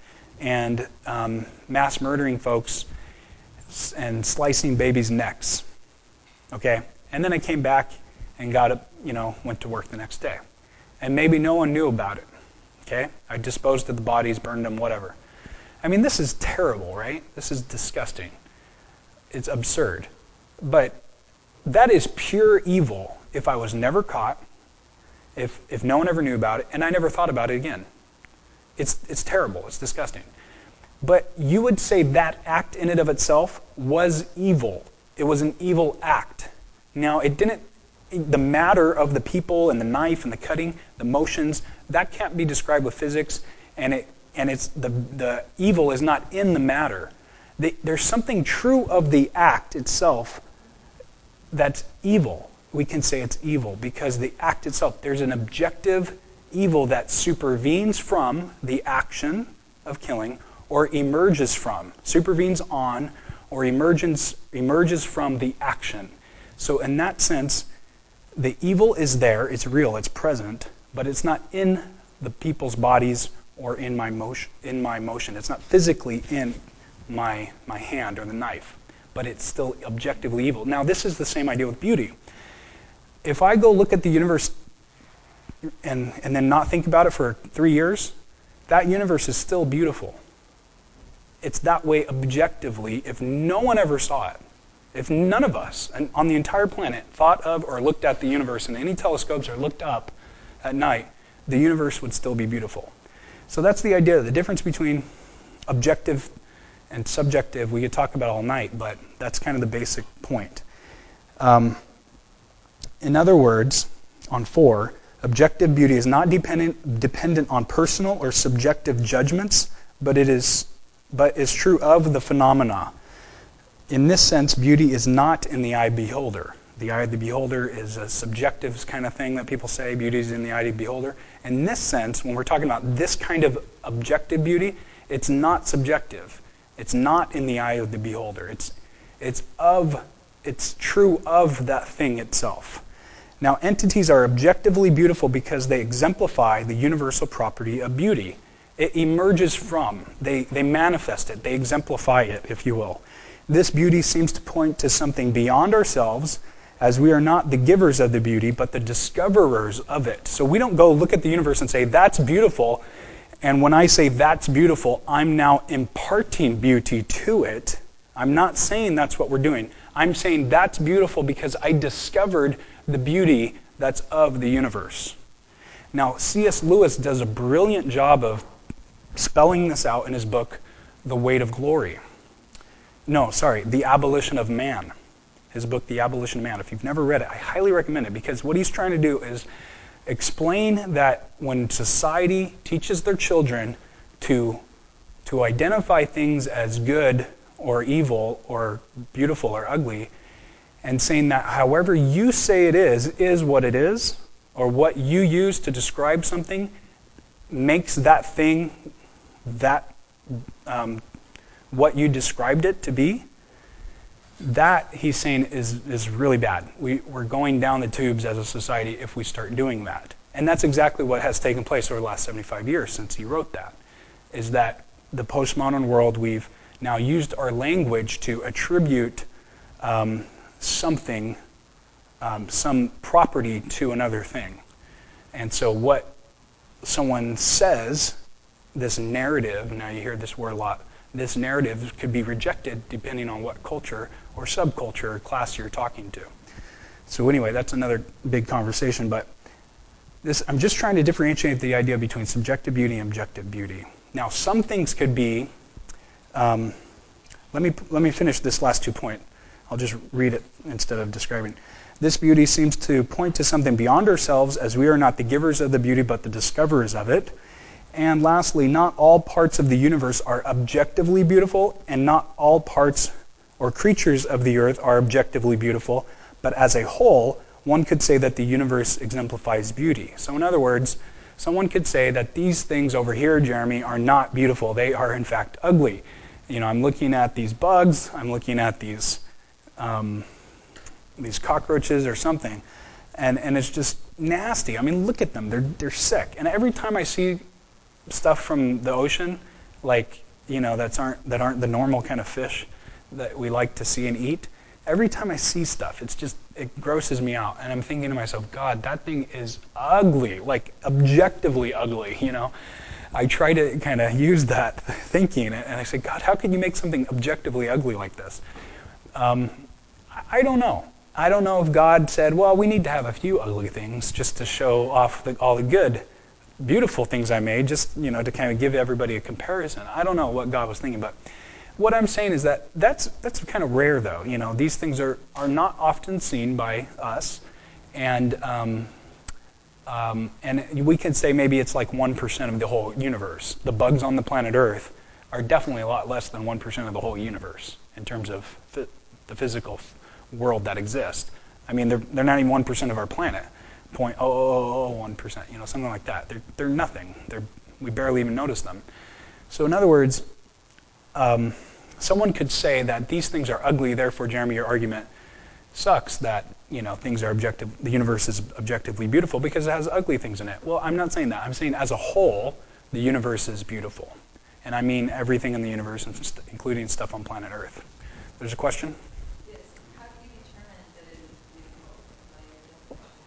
and um, mass murdering folks and slicing babies' necks, okay? And then I came back and got up, you know, went to work the next day. And maybe no one knew about it, okay? I disposed of the bodies, burned them, whatever. I mean, this is terrible, right? This is disgusting. It's absurd. But that is pure evil if I was never caught, if if no one ever knew about it, and I never thought about it again. It's it's terrible. It's disgusting. But you would say that act in and of itself was evil. It was an evil act. Now, it didn't, the matter of the people and the knife and the cutting, the motions, that can't be described with physics, and it and it's the the evil is not in the matter. The, there's something true of the act itself that's evil. We can say it's evil because the act itself, there's an objective evil that supervenes from the action of killing or emerges from, supervenes on or emerges, emerges from the action. So in that sense, the evil is there, it's real, it's present, but it's not in the people's bodies or in my motion. In my motion. It's not physically in my my hand or the knife, but it's still objectively evil. Now, this is the same idea with beauty. If I go look at the universe and, and then not think about it for three years, that universe is still beautiful. It's that way objectively if no one ever saw it. If none of us on the entire planet thought of or looked at the universe in any telescopes or looked up at night, the universe would still be beautiful. So that's the idea. The difference between objective and subjective, we could talk about all night, but that's kind of the basic point. Um, in other words, on four, objective beauty is not dependent dependent on personal or subjective judgments, but it is but is true of the phenomena. in this sense, beauty is not in the eye of the beholder. The eye of the beholder is a subjective kind of thing that people say, beauty is in the eye of the beholder. In this sense, when we're talking about this kind of objective beauty, it's not subjective. It's not in the eye of the beholder. It's, it's, of, it's true of that thing itself. Now, entities are objectively beautiful because they exemplify the universal property of beauty. It emerges from, they, they manifest it, they exemplify it, if you will. This beauty seems to point to something beyond ourselves, as we are not the givers of the beauty, but the discoverers of it. So we don't go look at the universe and say, that's beautiful, and when I say that's beautiful, I'm now imparting beauty to it. I'm not saying that's what we're doing. I'm saying that's beautiful because I discovered the beauty that's of the universe. Now, C S Lewis does a brilliant job of spelling this out in his book, The Weight of Glory. No, sorry, The Abolition of Man. His book, The Abolition of Man. If you've never read it, I highly recommend it because what he's trying to do is explain that when society teaches their children to, to identify things as good or evil or beautiful or ugly, and saying that however you say it is, is what it is, or what you use to describe something makes that thing that um, what you described it to be, that, he's saying, is, is really bad. We, we're going down the tubes as a society if we start doing that. And that's exactly what has taken place over the last seventy-five years since he wrote that, is that the postmodern world, we've now used our language to attribute um, something, um, some property to another thing. And so what someone says, this narrative, now you hear this word a lot, this narrative could be rejected depending on what culture or subculture or class you're talking to. So anyway, that's another big conversation, but this, I'm just trying to differentiate the idea between subjective beauty and objective beauty. Now, some things could be, um, let me let me finish this last two point. I'll just read it instead of describing. This beauty seems to point to something beyond ourselves, as we are not the givers of the beauty, but the discoverers of it. And lastly, not all parts of the universe are objectively beautiful, and not all parts or creatures of the earth are objectively beautiful, but as a whole, one could say that the universe exemplifies beauty. So in other words, someone could say that these things over here, Jeremy, are not beautiful. They are, in fact, ugly. You know, I'm looking at these bugs, I'm looking at these um, these cockroaches or something, and, and it's just nasty. I mean, look at them. They're, they're sick. And every time I see stuff from the ocean, like, you know, that's aren't that aren't the normal kind of fish that we like to see and eat. Every time I see stuff, it's just it grosses me out, and I'm thinking to myself, God, that thing is ugly, like objectively ugly. You know, I try to kind of use that thinking, and I say, God, how can you make something objectively ugly like this? Um, I don't know. I don't know if God said, well, we need to have a few ugly things just to show off the, all the good, beautiful things I made, just, you know, to kind of give everybody a comparison. I don't know what God was thinking, but what I'm saying is that that's that's kind of rare, though. You know, these things are, are not often seen by us, and um, um, and we can say maybe it's like one percent of the whole universe. The bugs on the planet Earth are definitely a lot less than one percent of the whole universe in terms of fi- the physical world that exists. I mean, they're they're not even one percent of our planet. Point oh oh oh one percent, you know, something like that. They're they're nothing. They're we barely even notice them. So in other words, um, someone could say that these things are ugly. Therefore, Jeremy, your argument sucks. That you know things are objective. The universe is objectively beautiful because it has ugly things in it. Well, I'm not saying that. I'm saying as a whole, the universe is beautiful, and I mean everything in the universe, including stuff on planet Earth. There's a question. Yes. How do you determine that it is beautiful by your definition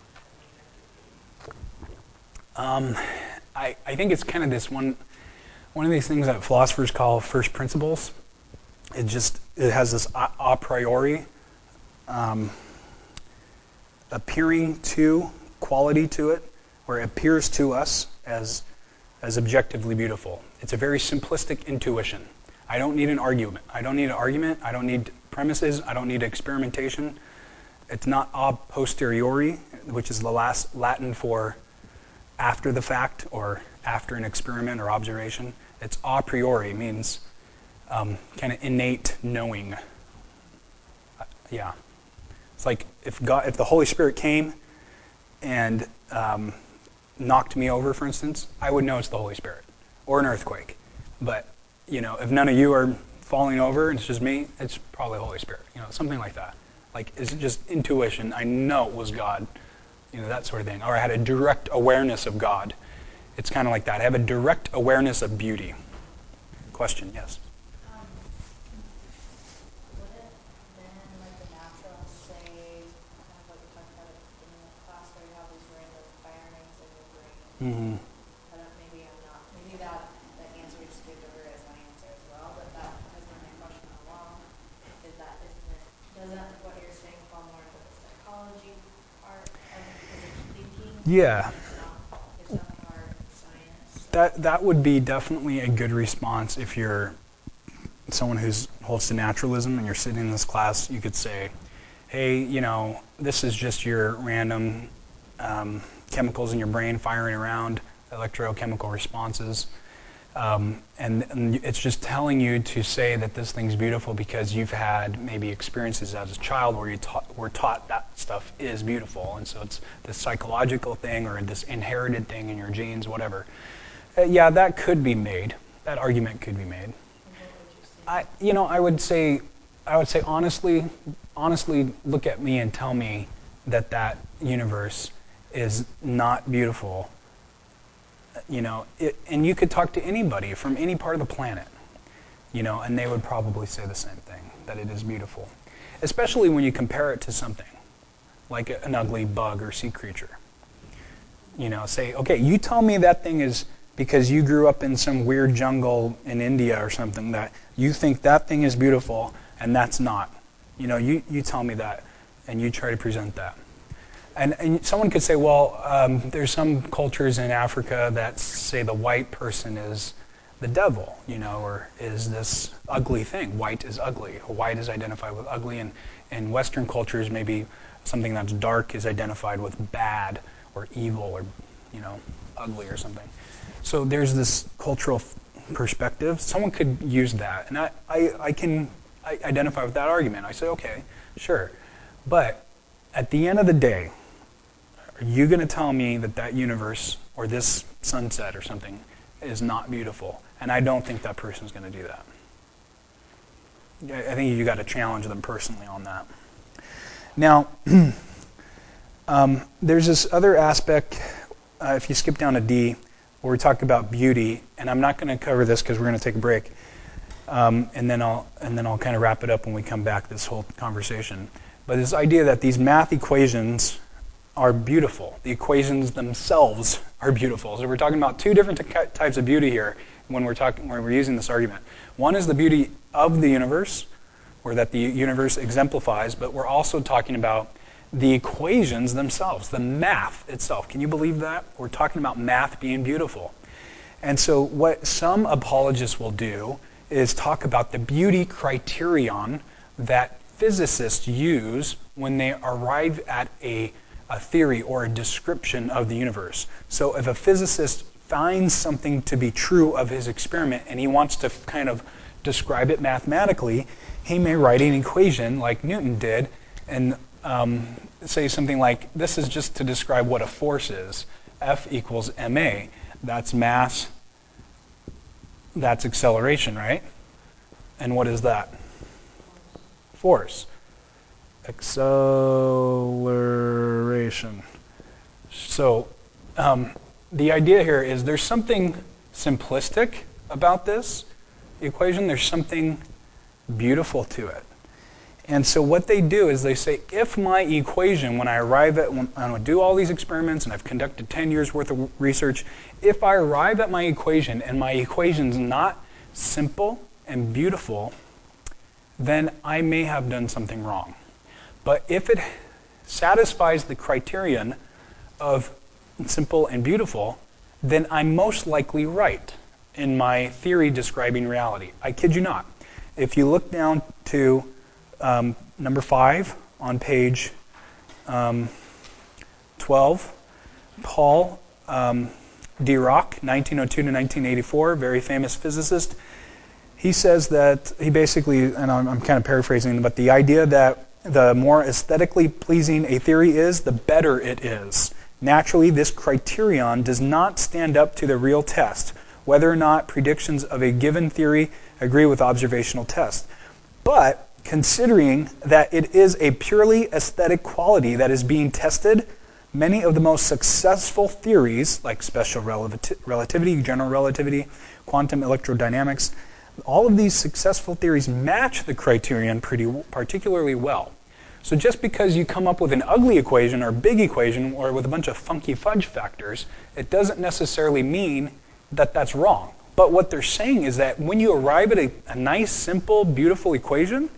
of objective beauty? Um, I, I think it's kind of this one one of these things that philosophers call first principles. It just it has this a, a priori um, appearing to quality to it, where it appears to us as as objectively beautiful. It's a very simplistic intuition. I don't need an argument. I don't need an argument. I don't need premises. I don't need experimentation. It's not a posteriori, which is the last Latin for after the fact or after an experiment or observation. It's a priori, means um, kind of innate knowing. Yeah. It's like if God, if the Holy Spirit came and um, knocked me over, for instance, I would know it's the Holy Spirit, or an earthquake. But, you know, if none of you are falling over and it's just me, it's probably the Holy Spirit, you know, something like that. Like, it's just intuition. I know it was God, you know, that sort of thing. Or I had a direct awareness of God. It's kind of like that. I have a direct awareness of beauty. Question, yes? Um, wouldn't then, like the natural, say, kind of what you talked about at the beginning of class, where you have these random firings in your brain? Mm-hmm. I don't, maybe I'm not, maybe that, the answer you just gave to her is my answer as well, but that has been my question all along, is that isn't it, doesn't what you're saying fall more into the psychology part of, because it's thinking? Yeah. It's not, it's not hard science. That that would be definitely a good response if you're someone who holds to naturalism and you're sitting in this class. You could say, hey, you know, this is just your random um, chemicals in your brain firing around, electrochemical responses. Um, and, and it's just telling you to say that this thing's beautiful because you've had maybe experiences as a child where you taught, were taught that stuff is beautiful. And so it's this psychological thing or this inherited thing in your genes, whatever. Uh, yeah, that could be made. That argument could be made. And what would you say? I, you know, I would say, I would say honestly, honestly, look at me and tell me that that universe is not beautiful. You know, it, and you could talk to anybody from any part of the planet, you know, and they would probably say the same thing, that it is beautiful. Especially when you compare it to something like a, an ugly bug or sea creature. You know, say, okay, you tell me that thing is because you grew up in some weird jungle in India or something, that you think that thing is beautiful and that's not. You know, you, you tell me that and you try to present that. And, and someone could say, well, um, there's some cultures in Africa that say the white person is the devil, you know, or is this ugly thing. White is ugly. White is identified with ugly. And in Western cultures, maybe something that's dark is identified with bad or evil or, you know, ugly or something. So there's this cultural f- perspective. Someone could use that. And I, I, I can I identify with that argument. I say, okay, sure. But at the end of the day, are you going to tell me that that universe or this sunset or something is not beautiful? And I don't think that person's going to do that. I think you got to challenge them personally on that. Now, um, there's this other aspect, uh, if you skip down to D, where we talk about beauty, and I'm not going to cover this because we're going to take a break, um, and then I'll and then I'll kind of wrap it up when we come back this whole conversation. But this idea that these math equations are beautiful. The equations themselves are beautiful. So we're talking about two different t- types of beauty here when we're talking when we're using this argument. One is the beauty of the universe, or that the universe exemplifies, but we're also talking about the equations themselves, the math itself. Can you believe that? We're talking about math being beautiful. And so what some apologists will do is talk about the beauty criterion that physicists use when they arrive at a a theory or a description of the universe. So if a physicist finds something to be true of his experiment and he wants to kind of describe it mathematically, he may write an equation like Newton did and um, say something like, this is just to describe what a force is. F equals ma. That's mass, that's acceleration, right? And what is that? Force. Acceleration. So um, the idea here is there's something simplistic about this equation. There's something beautiful to it. And so what they do is they say, if my equation, when I arrive at, when I do all these experiments and I've conducted ten years worth of research, if I arrive at my equation and my equation's not simple and beautiful, then I may have done something wrong. But if it satisfies the criterion of simple and beautiful, then I'm most likely right in my theory describing reality. I kid you not. If you look down to um, number five on page um, twelve, Paul um, Dirac, nineteen oh two to nineteen eighty-four, very famous physicist, he says that, he basically, and I'm, I'm kind of paraphrasing, but the idea that the more aesthetically pleasing a theory is, the better it is. Naturally, this criterion does not stand up to the real test, whether or not predictions of a given theory agree with observational tests. But considering that it is a purely aesthetic quality that is being tested, many of the most successful theories, like special relati- relativity, general relativity, quantum electrodynamics, all of these successful theories match the criterion pretty particularly well. So just because you come up with an ugly equation or big equation or with a bunch of funky fudge factors, it doesn't necessarily mean that that's wrong. But what they're saying is that when you arrive at a, a nice, simple, beautiful equation,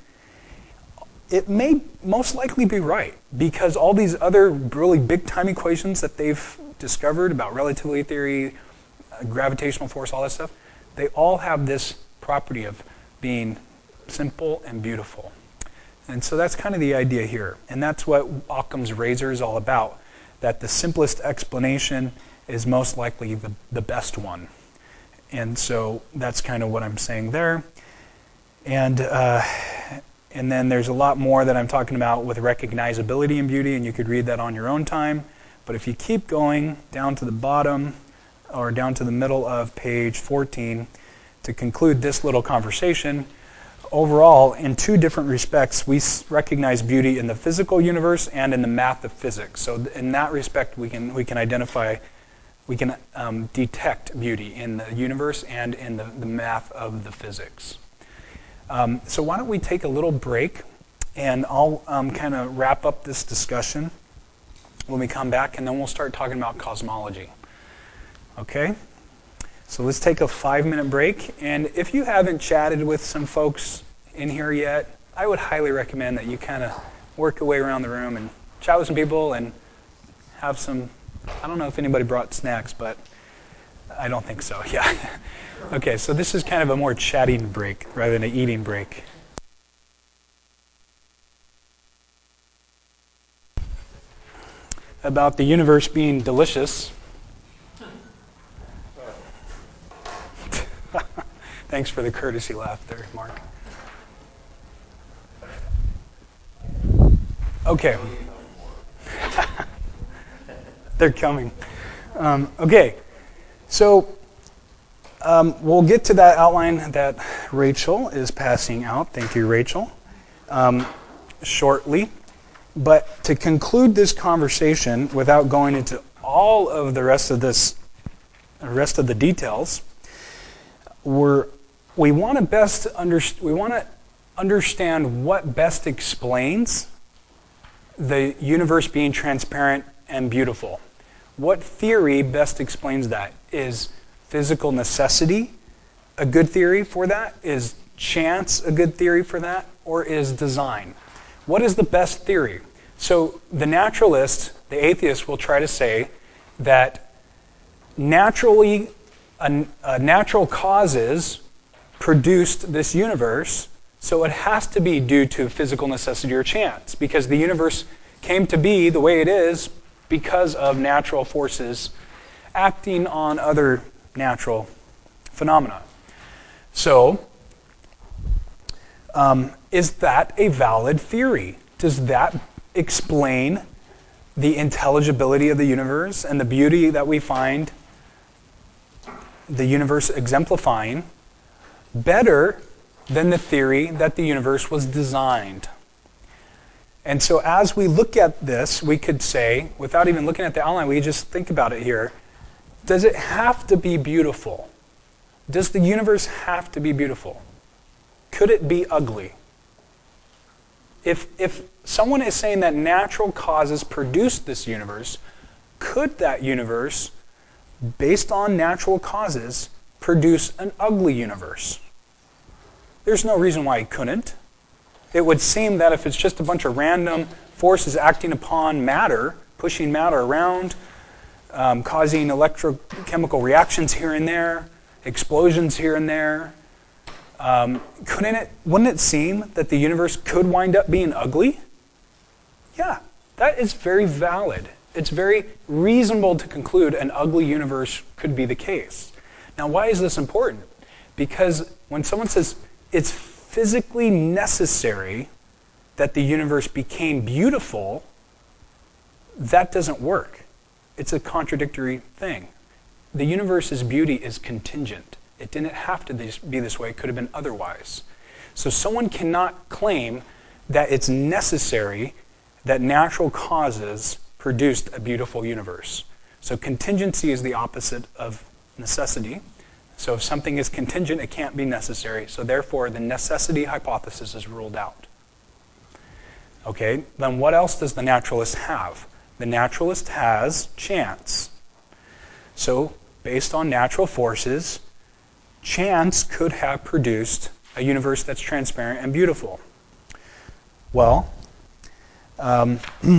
it may most likely be right, because all these other really big-time equations that they've discovered about relativity theory, uh, gravitational force, all that stuff, they all have this property of being simple and beautiful. And so that's kind of the idea here. And that's what Occam's razor is all about, that the simplest explanation is most likely the, the best one. And so that's kind of what I'm saying there. And uh, and then there's a lot more that I'm talking about with recognizability and beauty, and you could read that on your own time. But if you keep going down to the bottom or down to the middle of page fourteen, to conclude this little conversation, overall, in two different respects, we recognize beauty in the physical universe and in the math of physics. So in that respect, we can we can identify, we can um, detect beauty in the universe and in the, the math of the physics. Um, so why don't we take a little break, and I'll um, kind of wrap up this discussion when we come back, and then we'll start talking about cosmology. Okay? So let's take a five-minute break, and if you haven't chatted with some folks in here yet, I would highly recommend that you kind of work your way around the room and chat with some people and have some, I don't know if anybody brought snacks, but I don't think so, yeah. Okay, so this is kind of a more chatting break rather than an eating break. About the universe being delicious. Thanks for the courtesy laugh there, Mark. Okay. They're coming. Um, okay, so um, we'll get to that outline that Rachel is passing out. Thank you, Rachel. Um, shortly. But to conclude this conversation, without going into all of the rest of this, the rest of the details, we're we want to best under, we want to understand what best explains the universe being transparent and beautiful. What theory best explains that? Is physical necessity a good theory for that? Is chance a good theory for that? Or is design? What is the best theory? So the naturalist, the atheist, will try to say that naturally, uh, uh, natural causes produced this universe, so it has to be due to physical necessity or chance, because the universe came to be the way it is because of natural forces acting on other natural phenomena. So, um, is that a valid theory? Does that explain the intelligibility of the universe and the beauty that we find the universe exemplifying better than the theory that the universe was designed? And so as we look at this, we could say, without even looking at the outline, we just think about it here. Does it have to be beautiful? Does the universe have to be beautiful? Could it be ugly? If, if someone is saying that natural causes produced this universe, could that universe, based on natural causes, produce an ugly universe? There's no reason why it couldn't. It would seem that if it's just a bunch of random forces acting upon matter, pushing matter around, um, causing electrochemical reactions here and there, explosions here and there, um, couldn't it? Wouldn't it seem that the universe could wind up being ugly? Yeah, that is very valid. It's very reasonable to conclude an ugly universe could be the case. Now, why is this important? Because when someone says it's physically necessary that the universe became beautiful, that doesn't work. It's a contradictory thing. The universe's beauty is contingent. It didn't have to be this way. It could have been otherwise. So someone cannot claim that it's necessary that natural causes produced a beautiful universe. So contingency is the opposite of necessity. So if something is contingent, it can't be necessary. So therefore, the necessity hypothesis is ruled out. Okay, then what else does the naturalist have? The naturalist has chance. So based on natural forces, chance could have produced a universe that's transparent and beautiful. Well, um,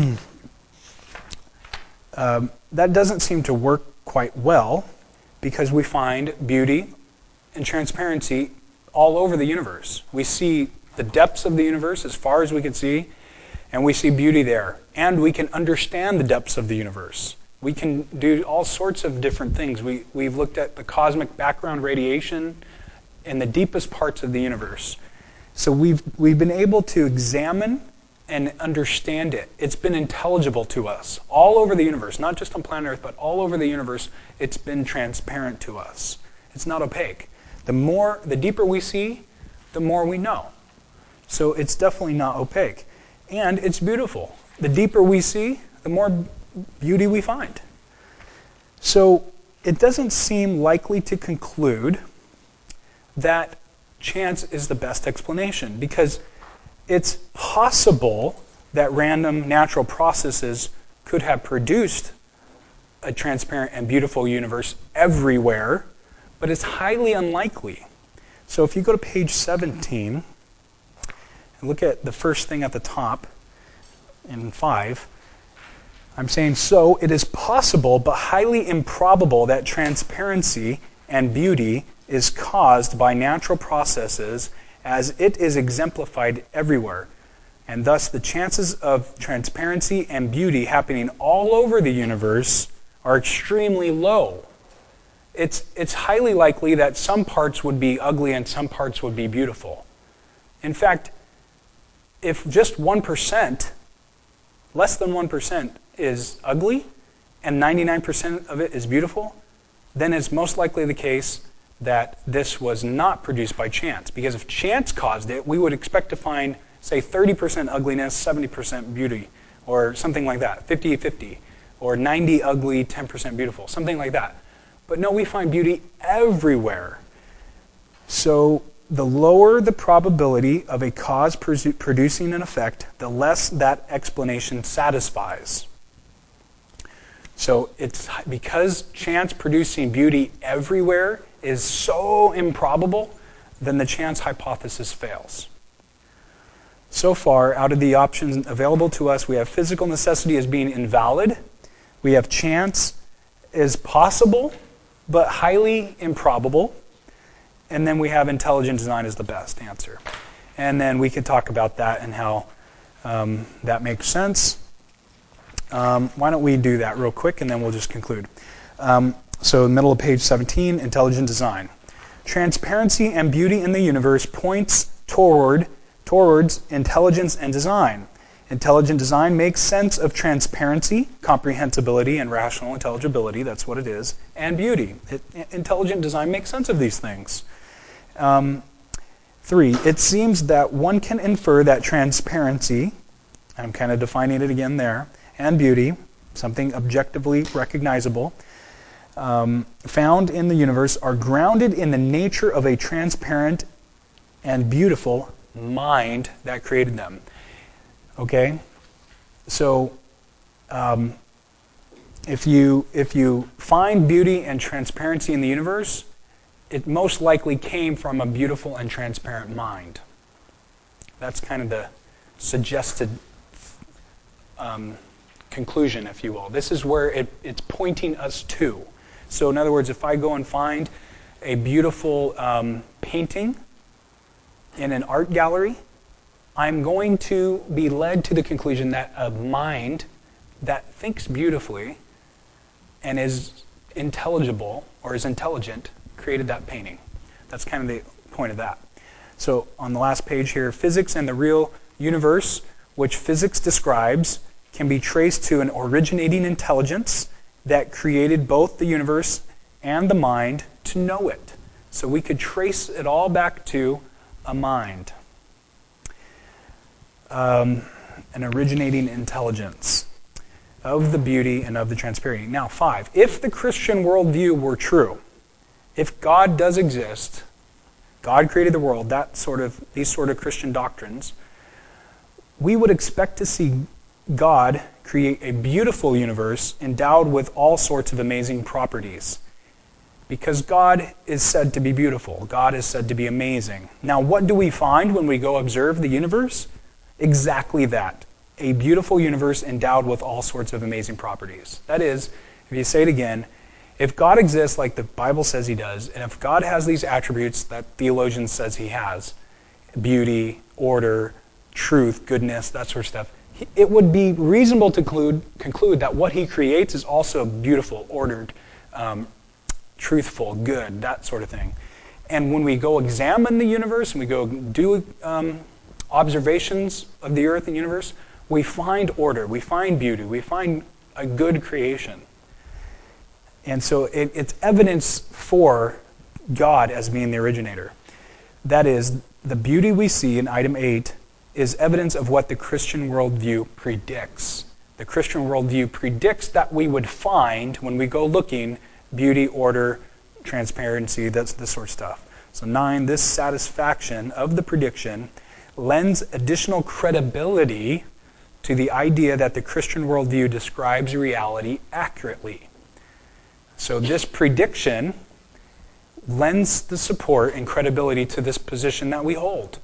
um, that doesn't seem to work quite well because we find beauty and transparency all over the universe. We see the depths of the universe as far as we can see, and we see beauty there. And we can understand the depths of the universe. We can do all sorts of different things. We, we've looked at the cosmic background radiation in the deepest parts of the universe. So we've, we've been able to examine and understand it. It's been intelligible to us all over the universe, not just on planet Earth, but all over the universe. It's been transparent to us. It's not opaque. The more, the deeper we see, the more we know. So it's definitely not opaque. And it's beautiful. The deeper we see, the more beauty we find. So it doesn't seem likely to conclude that chance is the best explanation, because it's possible that random natural processes could have produced a transparent and beautiful universe everywhere, but it's highly unlikely. So if you go to page seventeen and look at the first thing at the top in five, I'm saying, so it is possible but highly improbable that transparency and beauty is caused by natural processes as it is exemplified everywhere. And thus the chances of transparency and beauty happening all over the universe are extremely low. It's, it's highly likely that some parts would be ugly and some parts would be beautiful. In fact, if just one percent, less than one percent is ugly and ninety-nine percent of it is beautiful, then it's most likely the case that this was not produced by chance. Because if chance caused it, we would expect to find, say, thirty percent ugliness, seventy percent beauty, or something like that, fifty fifty, or ninety ugly, ten percent beautiful, something like that. But no, we find beauty everywhere. So the lower the probability of a cause producing an effect, the less that explanation satisfies. So it's because chance producing beauty everywhere is so improbable, then the chance hypothesis fails. So far, out of the options available to us, we have physical necessity as being invalid. We have chance is possible, but highly improbable. And then we have intelligent design as the best answer. And then we could talk about that and how um, that makes sense. Um, why don't we do that real quick, and then we'll just conclude. Um, so middle of page seventeen, intelligent design. Transparency and beauty in the universe points toward towards intelligence and design. Intelligent design makes sense of transparency, comprehensibility, and rational intelligibility. That's what it is. And beauty. It, intelligent design makes sense of these things. Um, three, it seems that one can infer that transparency, I'm kind of defining it again there, and beauty, something objectively recognizable, um, found in the universe are grounded in the nature of a transparent and beautiful mind that created them. Okay? So, um, if you if you find beauty and transparency in the universe, it most likely came from a beautiful and transparent mind. That's kind of the suggested um, conclusion, if you will. This is where it, it's pointing us to. So in other words, if I go and find a beautiful um, painting in an art gallery, I'm going to be led to the conclusion that a mind that thinks beautifully and is intelligible or is intelligent created that painting. That's kind of the point of that. So on the last page here, physics and the real universe which physics describes, can be traced to an originating intelligence that created both the universe and the mind to know it. So we could trace it all back to a mind. Um, an originating intelligence of the beauty and of the transparency. Now, five, if the Christian worldview were true, if God does exist, God created the world, that sort of these sort of Christian doctrines, we would expect to see God create a beautiful universe endowed with all sorts of amazing properties. Because God is said to be beautiful. God is said to be amazing. Now, what do we find when we go observe the universe? Exactly that. A beautiful universe endowed with all sorts of amazing properties. That is, if you say it again, if God exists like the Bible says he does, and if God has these attributes that theologians says he has, beauty, order, truth, goodness, that sort of stuff, it would be reasonable to conclude, conclude that what he creates is also beautiful, ordered, um, truthful, good, that sort of thing. And when we go examine the universe and we go do um, observations of the earth and universe, we find order, we find beauty, we find a good creation. And so it, it's evidence for God as being the originator. That is, the beauty we see in item eight is evidence of what the Christian worldview predicts. The Christian worldview predicts that we would find, when we go looking, beauty, order, transparency, that's this sort of stuff. So nine, this satisfaction of the prediction lends additional credibility to the idea that the Christian worldview describes reality accurately. So this prediction lends the support and credibility to this position that we hold.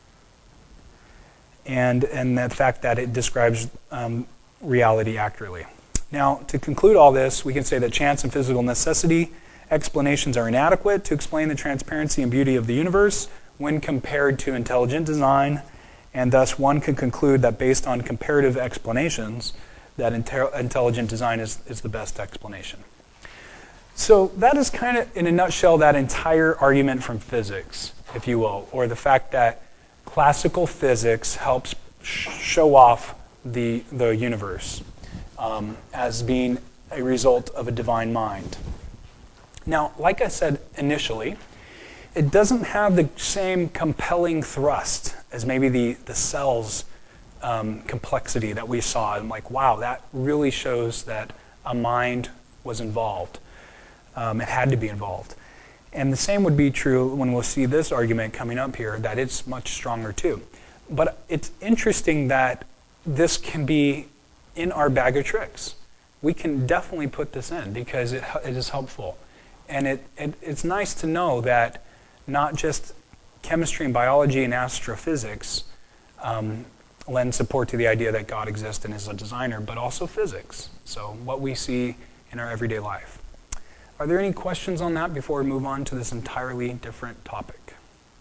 And, and the fact that it describes um, reality accurately. Now, to conclude all this, we can say that chance and physical necessity explanations are inadequate to explain the transparency and beauty of the universe when compared to intelligent design, and thus one could conclude that based on comparative explanations, that inter- intelligent design is, is the best explanation. So that is kind of, in a nutshell, that entire argument from physics, if you will, or the fact that classical physics helps sh- show off the, the universe um, as being a result of a divine mind. Now, like I said initially, it doesn't have the same compelling thrust as maybe the, the cell's um, complexity that we saw. I'm like, wow, that really shows that a mind was involved. Um, it had to be involved. And the same would be true when we'll see this argument coming up here, that it's much stronger too. But it's interesting that this can be in our bag of tricks. We can definitely put this in because it, it is helpful. And it, it it's nice to know that not just chemistry and biology and astrophysics um, lend support to the idea that God exists and is a designer, but also physics. So what we see in our everyday life. Are there any questions on that before we move on to this entirely different topic?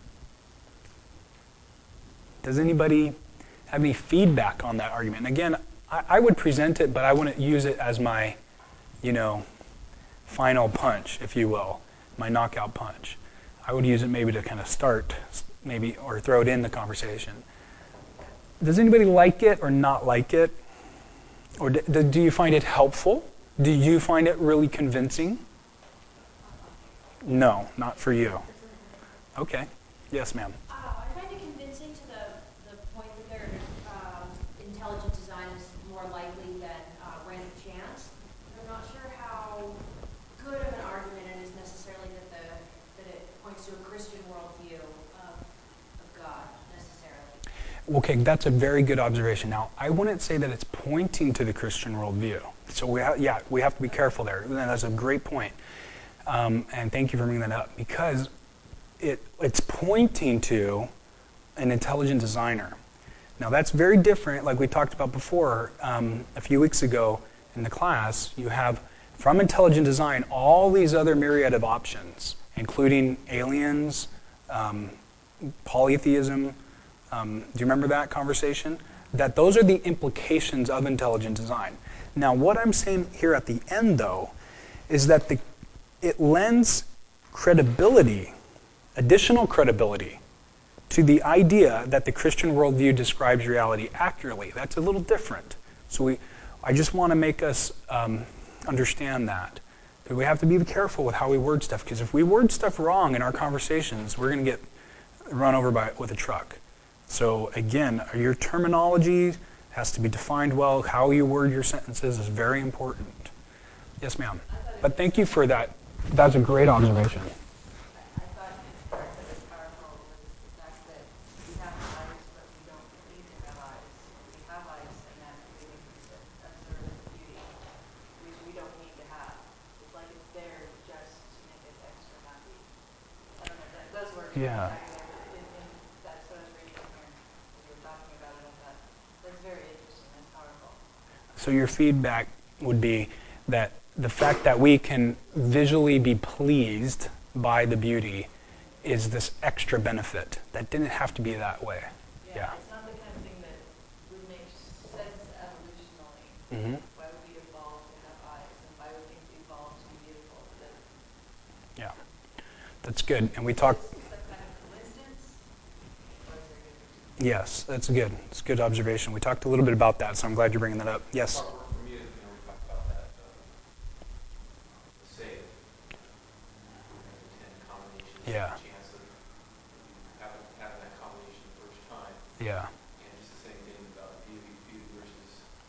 Does anybody have any feedback on that argument? Again, I, I would present it, but I wouldn't use it as my, you know, final punch, if you will, my knockout punch. I would use it maybe to kind of start, maybe, or throw it in the conversation. Does anybody like it or not like it? Or do, do you find it helpful? Do you find it really convincing? No, not for you. Okay. Yes, ma'am. Uh, I find it convincing to the, the point that their um, intelligent design is more likely than uh, random chance. But I'm not sure how good of an argument it is necessarily that the that it points to a Christian worldview of, of God necessarily. Okay, that's a very good observation. Now, I wouldn't say that it's pointing to the Christian worldview. So we ha- yeah, we have to be careful there. And that's a great point. Um, and thank you for bringing that up, because it, it's pointing to an intelligent designer. Now that's very different, like we talked about before um, a few weeks ago in the class. You have, from intelligent design, all these other myriad of options, including aliens, um, polytheism. Um, do you remember that conversation? That those are the implications of intelligent design. Now what I'm saying here at the end, though, is that the it lends credibility, additional credibility, to the idea that the Christian worldview describes reality accurately. That's a little different. So we, I just want to make us um, understand that. But we have to be careful with how we word stuff, because if we word stuff wrong in our conversations, we're going to get run over by with a truck. So again, your terminology has to be defined well. How you word your sentences is very important. Yes, ma'am. But thank you for that. That's a great observation. I, I thought the part that was powerful was the fact that we have eyes, but we don't need to have eyes. Or we have eyes, and that we can observe beauty, which we don't need to have. It's like it's there just to make us extra happy. I don't know, that, those words weren't Yeah. exactly there, but in, in, that's what I was reading in here as you were talking about it. I thought, that's very interesting, that's powerful. So your feedback would be that the fact that we can visually be pleased by the beauty is this extra benefit. That didn't have to be that way. Yeah, Yeah. it's not the kind of thing that would make sense evolutionally. Mm-hmm. Why would we evolve to have eyes, and why would things evolve to be beautiful? But Yeah. That's good. And we is talked. this some kind of coincidence, or is there a good reason? Yes, that's good. It's a good observation. We talked a little bit about that, so I'm glad you're bringing that up. Yes. Part work for me is, you know, we talked about that, um, the save, nine to ten combinations, Yeah. the chance of you having, having that combination the first time, Yeah. and just the same thing about beauty, beauty versus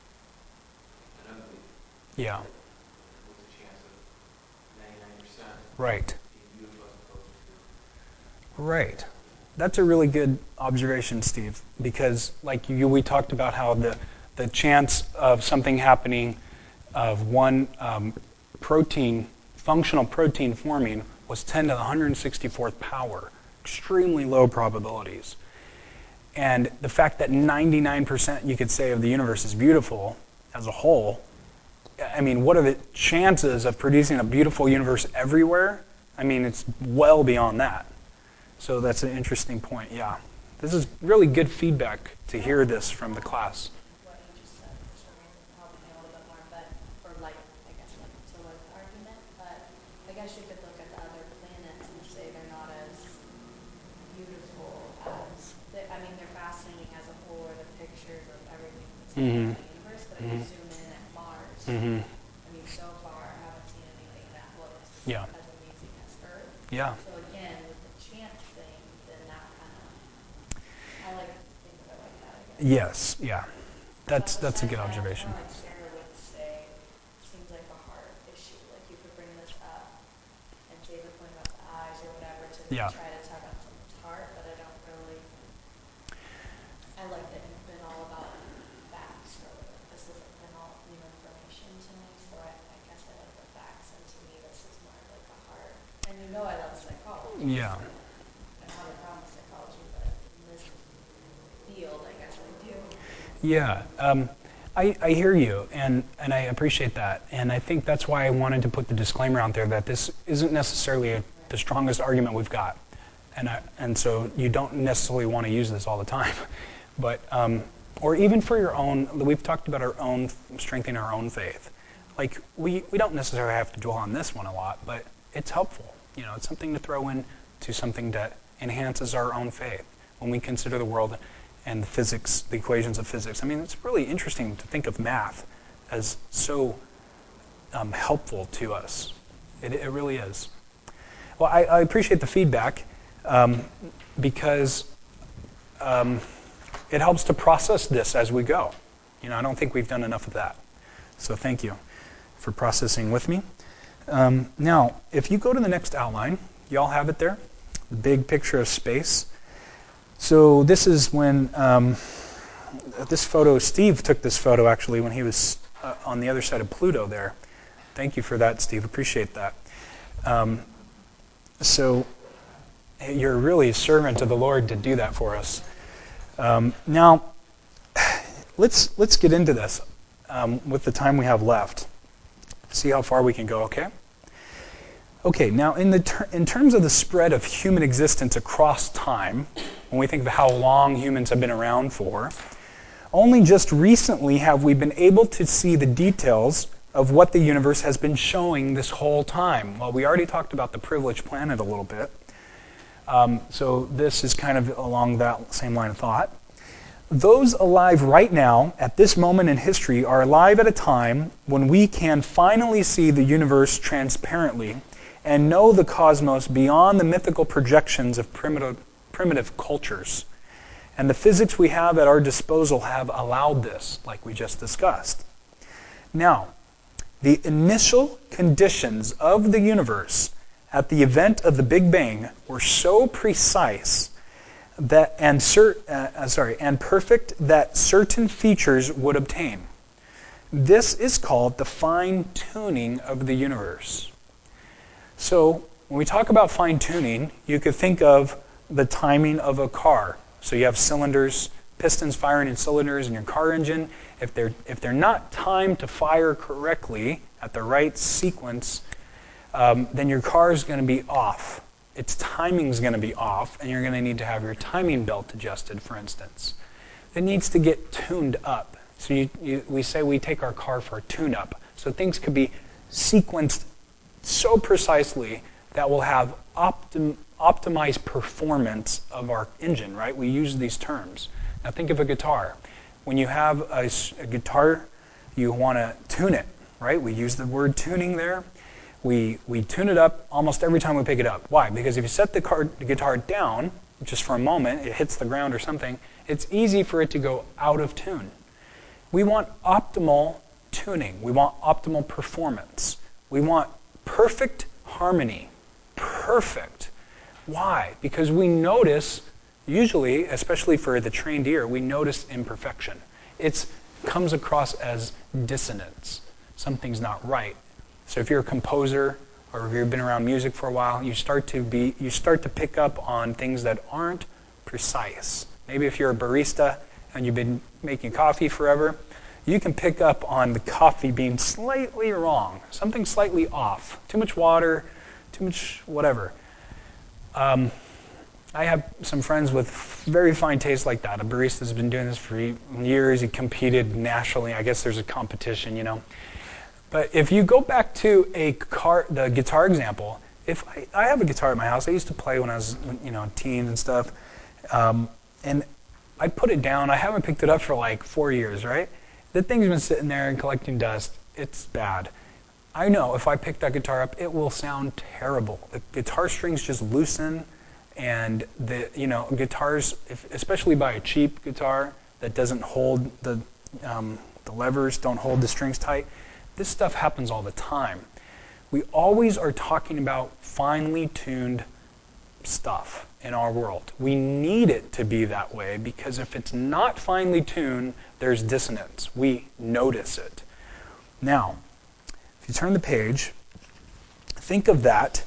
an ugly. Yeah. What's the chance of ninety-nine percent Right. being beautiful as opposed to Right. That's a really good observation, Steve, because like you, we talked about how the, the chance of something happening of one um, protein, functional protein forming was ten to the one hundred sixty-fourth power. Extremely low probabilities. And the fact that ninety-nine percent, you could say, of the universe is beautiful as a whole, I mean, what are the chances of producing a beautiful universe everywhere? I mean, it's well beyond that. So that's an interesting point, yeah. This is really good feedback to hear this from the class. What you just said for some reason helped me a little bit more, but, or like, I guess like to like the argument, but I guess you could look at the other planets and say they're not as beautiful as, they, I mean, they're fascinating as a whole, or the pictures of everything that's going Mm-hmm. on in the universe, but if you zoom in at Mars, Mm-hmm. I mean, so far I haven't seen anything that looks Yeah. as amazing as Earth. Yeah. So again, with the chance thing, then that kind of, I like to think of it like that, I guess. Yes, yeah. That's But that's a good besides that, observation. kind of like Sarah would say, seems like a hard issue. Like you could bring this up and say the point about the eyes or whatever to Yeah. try to tug on someone's heart, but I don't really. I like that you've been all about facts, really. Like this hasn't been all new information to me, so I, I guess I like the facts, and to me this is more of like the heart. And you know I love psychology. Yeah. So I don't have a problem with psychology, but in this field, I guess I do. Yeah. Um, I, I hear you, and, and I appreciate that. And I think that's why I wanted to put the disclaimer out there that this isn't necessarily a, the strongest argument we've got. And, I, and so you don't necessarily want to use this all the time. But, um, or even for your own, we've talked about our own, strengthening our own faith. Like, we, we don't necessarily have to dwell on this one a lot, but it's helpful. You know, it's something to throw in to something that enhances our own faith when we consider the world and the physics, the equations of physics. I mean, it's really interesting to think of math as so um, helpful to us. It, it really is. Well, I, I appreciate the feedback um, because um, it helps to process this as we go. You know, I don't think we've done enough of that. So thank you for processing with me. Um, now, if you go to the next outline, y'all have it there, the big picture of space. So this is when um, this photo, Steve took this photo actually when he was uh, on the other side of Pluto there. Thank you for that, Steve. Appreciate that. Um, so you're really a servant of the Lord to do that for us. Um, now, let's let's get into this um, with the time we have left. See how far we can go, okay? Okay, now in the ter- in terms of the spread of human existence across time, when we think of how long humans have been around for, only just recently have we been able to see the details of what the universe has been showing this whole time. Well, we already talked about the privileged planet a little bit. Um, so this is kind of along that same line of thought. Those alive right now, at this moment in history, are alive at a time when we can finally see the universe transparently and know the cosmos beyond the mythical projections of primitive, primitive cultures. And the physics we have at our disposal have allowed this, like we just discussed. Now, the initial conditions of the universe at the event of the Big Bang were so precise that and cer- uh, sorry and perfect that certain features would obtain. This is called the fine-tuning of the universe. So when we talk about fine-tuning, you could think of the timing of a car. So you have cylinders, pistons firing in cylinders in your car engine. If they're if they're not timed to fire correctly at the right sequence, um, then your car is going to be off. Its timing is going to be off, and you're going to need to have your timing belt adjusted, for instance. It needs to get tuned up. So you, you, we say we take our car for a tune-up. So things could be sequenced so precisely that we'll have optim, optimized performance of our engine, right? We use these terms. Now think of a guitar. When you have a, a guitar, you want to tune it, right? We use the word tuning there. We we tune it up almost every time we pick it up. Why? Because if you set the, car, the guitar down, just for a moment, it hits the ground or something, it's easy for it to go out of tune. We want optimal tuning. We want optimal performance. We want perfect harmony. Perfect. Why? Because we notice, usually, especially for the trained ear, we notice imperfection. It comes across as dissonance. Something's not right. So if you're a composer or if you've been around music for a while, you start to be you start to pick up on things that aren't precise. Maybe if you're a barista and you've been making coffee forever, you can pick up on the coffee being slightly wrong, something slightly off. Too much water, too much whatever. Um, I have some friends with very fine taste like that. A barista's been doing this for years. He competed nationally. I guess there's a competition, you know. But if you go back to a car, the guitar example, if I, I have a guitar at my house, I used to play when I was, you know, teen and stuff, um, and I put it down. I haven't picked it up for like four years, right? The thing's been sitting there and collecting dust. It's bad. I know if I pick that guitar up, it will sound terrible. The guitar strings just loosen, and the you know guitars, if, especially by a cheap guitar that doesn't hold the um, the levers, don't hold the strings tight. This stuff happens all the time. We always are talking about finely tuned stuff in our world. We need it to be that way because if it's not finely tuned, there's dissonance. We notice it. Now, if you turn the page, think of that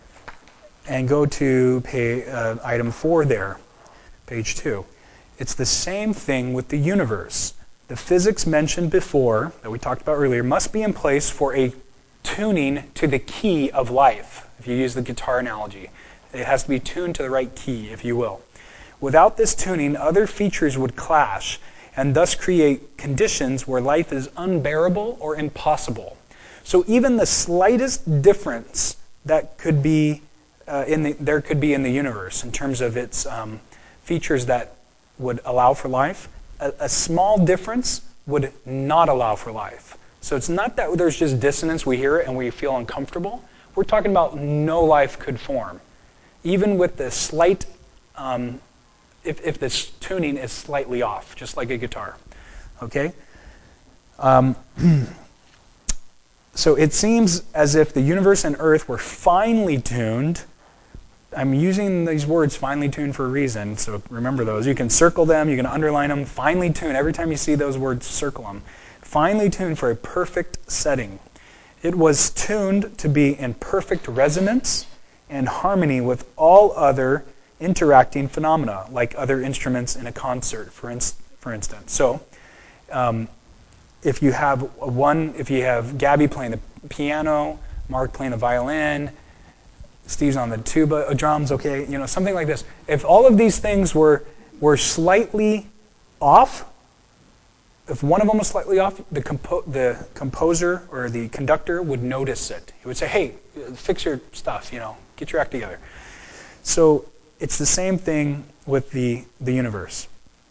and go to pay, uh, item four there, page two. It's the same thing with the universe. The physics mentioned before, that we talked about earlier, must be in place for a tuning to the key of life, if you use the guitar analogy. It has to be tuned to the right key, if you will. Without this tuning, other features would clash and thus create conditions where life is unbearable or impossible. So even the slightest difference that could be uh, in the, there could be in the universe in terms of its um, features that would allow for life, a, a small difference would not allow for life. So it's not that there's just dissonance, we hear it and we feel uncomfortable. We're talking about no life could form. Even with the slight, um, if, if this tuning is slightly off, just like a guitar. Okay? Um, so it seems as if the universe and Earth were finely tuned. I'm using these words finely tuned for a reason, so remember those. You can circle them, you can underline them. Finely tuned, every time you see those words, circle them. Finely tuned for a perfect setting. It was tuned to be in perfect resonance and harmony with all other interacting phenomena, like other instruments in a concert, for, in, for instance. So, um, if you have one, if you have Gabby playing the piano, Mark playing the violin, Steve's on the tuba, uh, drums, okay, you know, something like this. If all of these things were were slightly off, if one of them was slightly off, the compo- the composer or the conductor would notice it. He would say, "Hey, fix your stuff, you know, get your act together." So it's the same thing with the, the universe.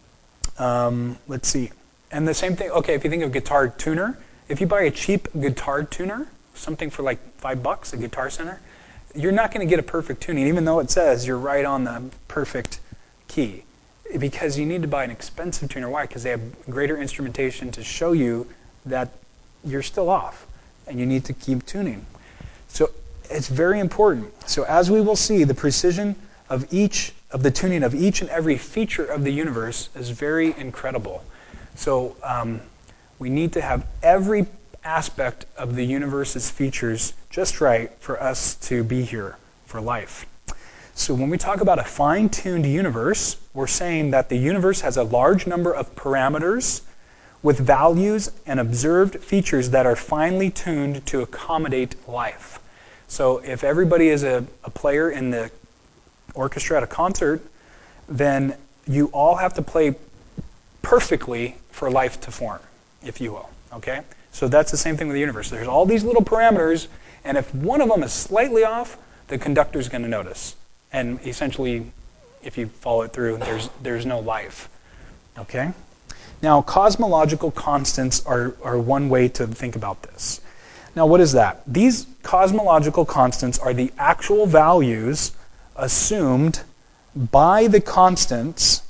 Um, let's see. And the same thing, okay, if you think of guitar tuner, if you buy a cheap guitar tuner, something for like five bucks, a Guitar Center, you're not going to get a perfect tuning, even though it says you're right on the perfect key. Because you need to buy an expensive tuner. Why? Because they have greater instrumentation to show you that you're still off, and you need to keep tuning. So it's very important. So as we will see, the precision of each of the tuning of each and every feature of the universe is very incredible. So um, we need to have every aspect of the universe's features just right for us to be here for life. So when we talk about a fine-tuned universe, we're saying that the universe has a large number of parameters with values and observed features that are finely tuned to accommodate life. So if everybody is a, a player in the orchestra at a concert, then you all have to play perfectly for life to form, if you will. Okay? So that's the same thing with the universe. There's all these little parameters, and if one of them is slightly off, the conductor's going to notice. And essentially, if you follow it through, there's there's no life. Okay? Now, cosmological constants are, are one way to think about this. Now, what is that? These cosmological constants are the actual values assumed by the constants,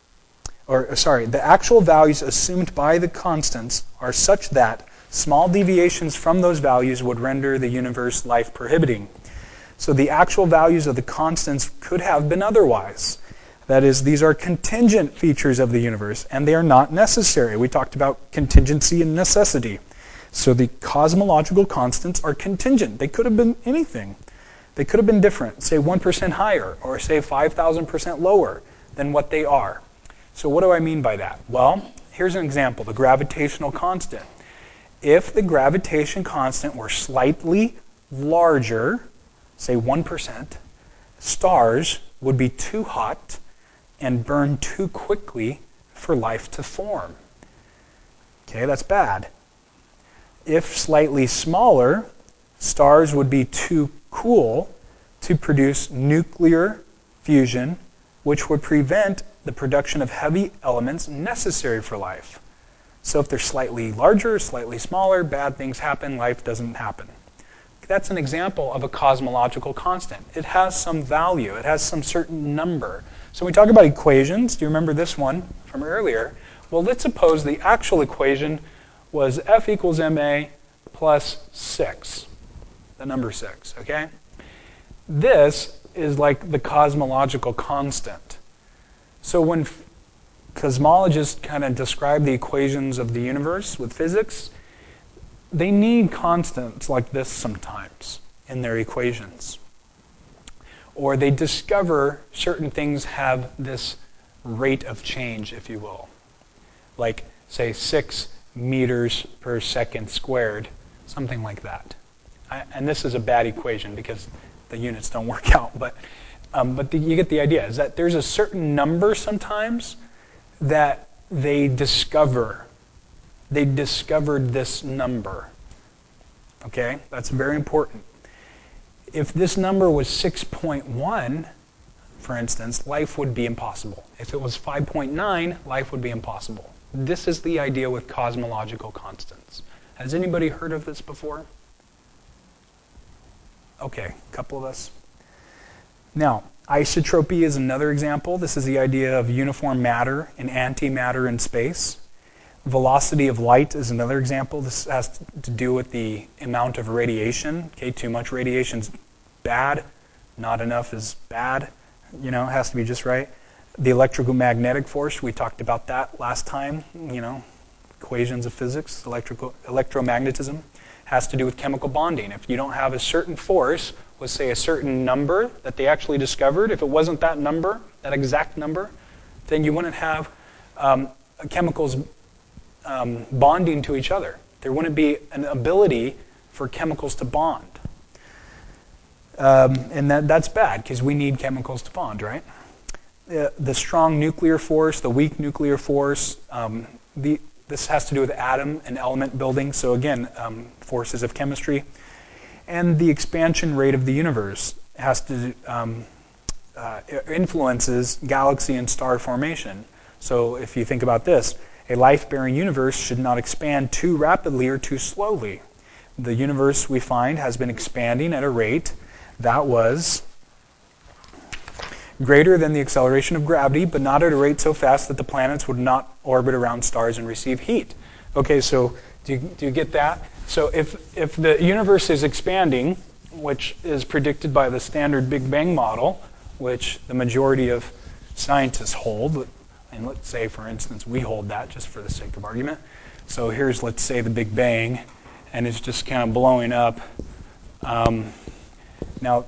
or sorry, the actual values assumed by the constants are such that small deviations from those values would render the universe life prohibiting. So the actual values of the constants could have been otherwise. That is, these are contingent features of the universe, and they are not necessary. We talked about contingency and necessity. So the cosmological constants are contingent. They could have been anything. They could have been different, say one percent higher, or say five thousand percent lower than what they are. So what do I mean by that? Well, here's an example, the gravitational constant. If the gravitation constant were slightly larger, say one percent, stars would be too hot and burn too quickly for life to form. Okay, that's bad. If slightly smaller, stars would be too cool to produce nuclear fusion, which would prevent the production of heavy elements necessary for life. So if they're slightly larger, slightly smaller, bad things happen, life doesn't happen. That's an example of a cosmological constant. It has some value. It has some certain number. So when we talk about equations, do you remember this one from earlier? Well, let's suppose the actual equation was F equals ma plus six, the number six, okay? This is like the cosmological constant. So when cosmologists kind of describe the equations of the universe with physics, they need constants like this sometimes in their equations. Or they discover certain things have this rate of change, if you will. Like, say, six meters per second squared, something like that. I, and this is a bad equation because the units don't work out, but um, but the, you get the idea, is that there's a certain number sometimes that they discover. They discovered this number. Okay? That's very important. If this number was six point one, for instance, life would be impossible. If it was five point nine, life would be impossible. This is the idea with cosmological constants. Has anybody heard of this before? Okay, a couple of us. Now, isotropy is another example. This is the idea of uniform matter and antimatter in space. Velocity of light is another example. This has to do with the amount of radiation. Okay, too much radiation is bad. Not enough is bad. You know, it has to be just right. The electromagnetic force, we talked about that last time. You know, equations of physics, electrical electromagnetism has to do with chemical bonding. If you don't have a certain force, let's say a certain number that they actually discovered, if it wasn't that number, that exact number, then you wouldn't have um, chemicals um, bonding to each other. There wouldn't be an ability for chemicals to bond. Um, and that, that's bad, because we need chemicals to bond, right? Uh, the strong nuclear force, the weak nuclear force, um, the, this has to do with atom and element building. So again, um, forces of chemistry. And the expansion rate of the universe has to um, uh, influences galaxy and star formation. So if you think about this, a life-bearing universe should not expand too rapidly or too slowly. The universe, we find, has been expanding at a rate that was greater than the acceleration of gravity, but not at a rate so fast that the planets would not orbit around stars and receive heat. Okay, so do you, do you get that? So if, if the universe is expanding, which is predicted by the standard Big Bang model, which the majority of scientists hold, and let's say, for instance, we hold that just for the sake of argument. So here's, let's say, the Big Bang, and it's just kind of blowing up. Um, now,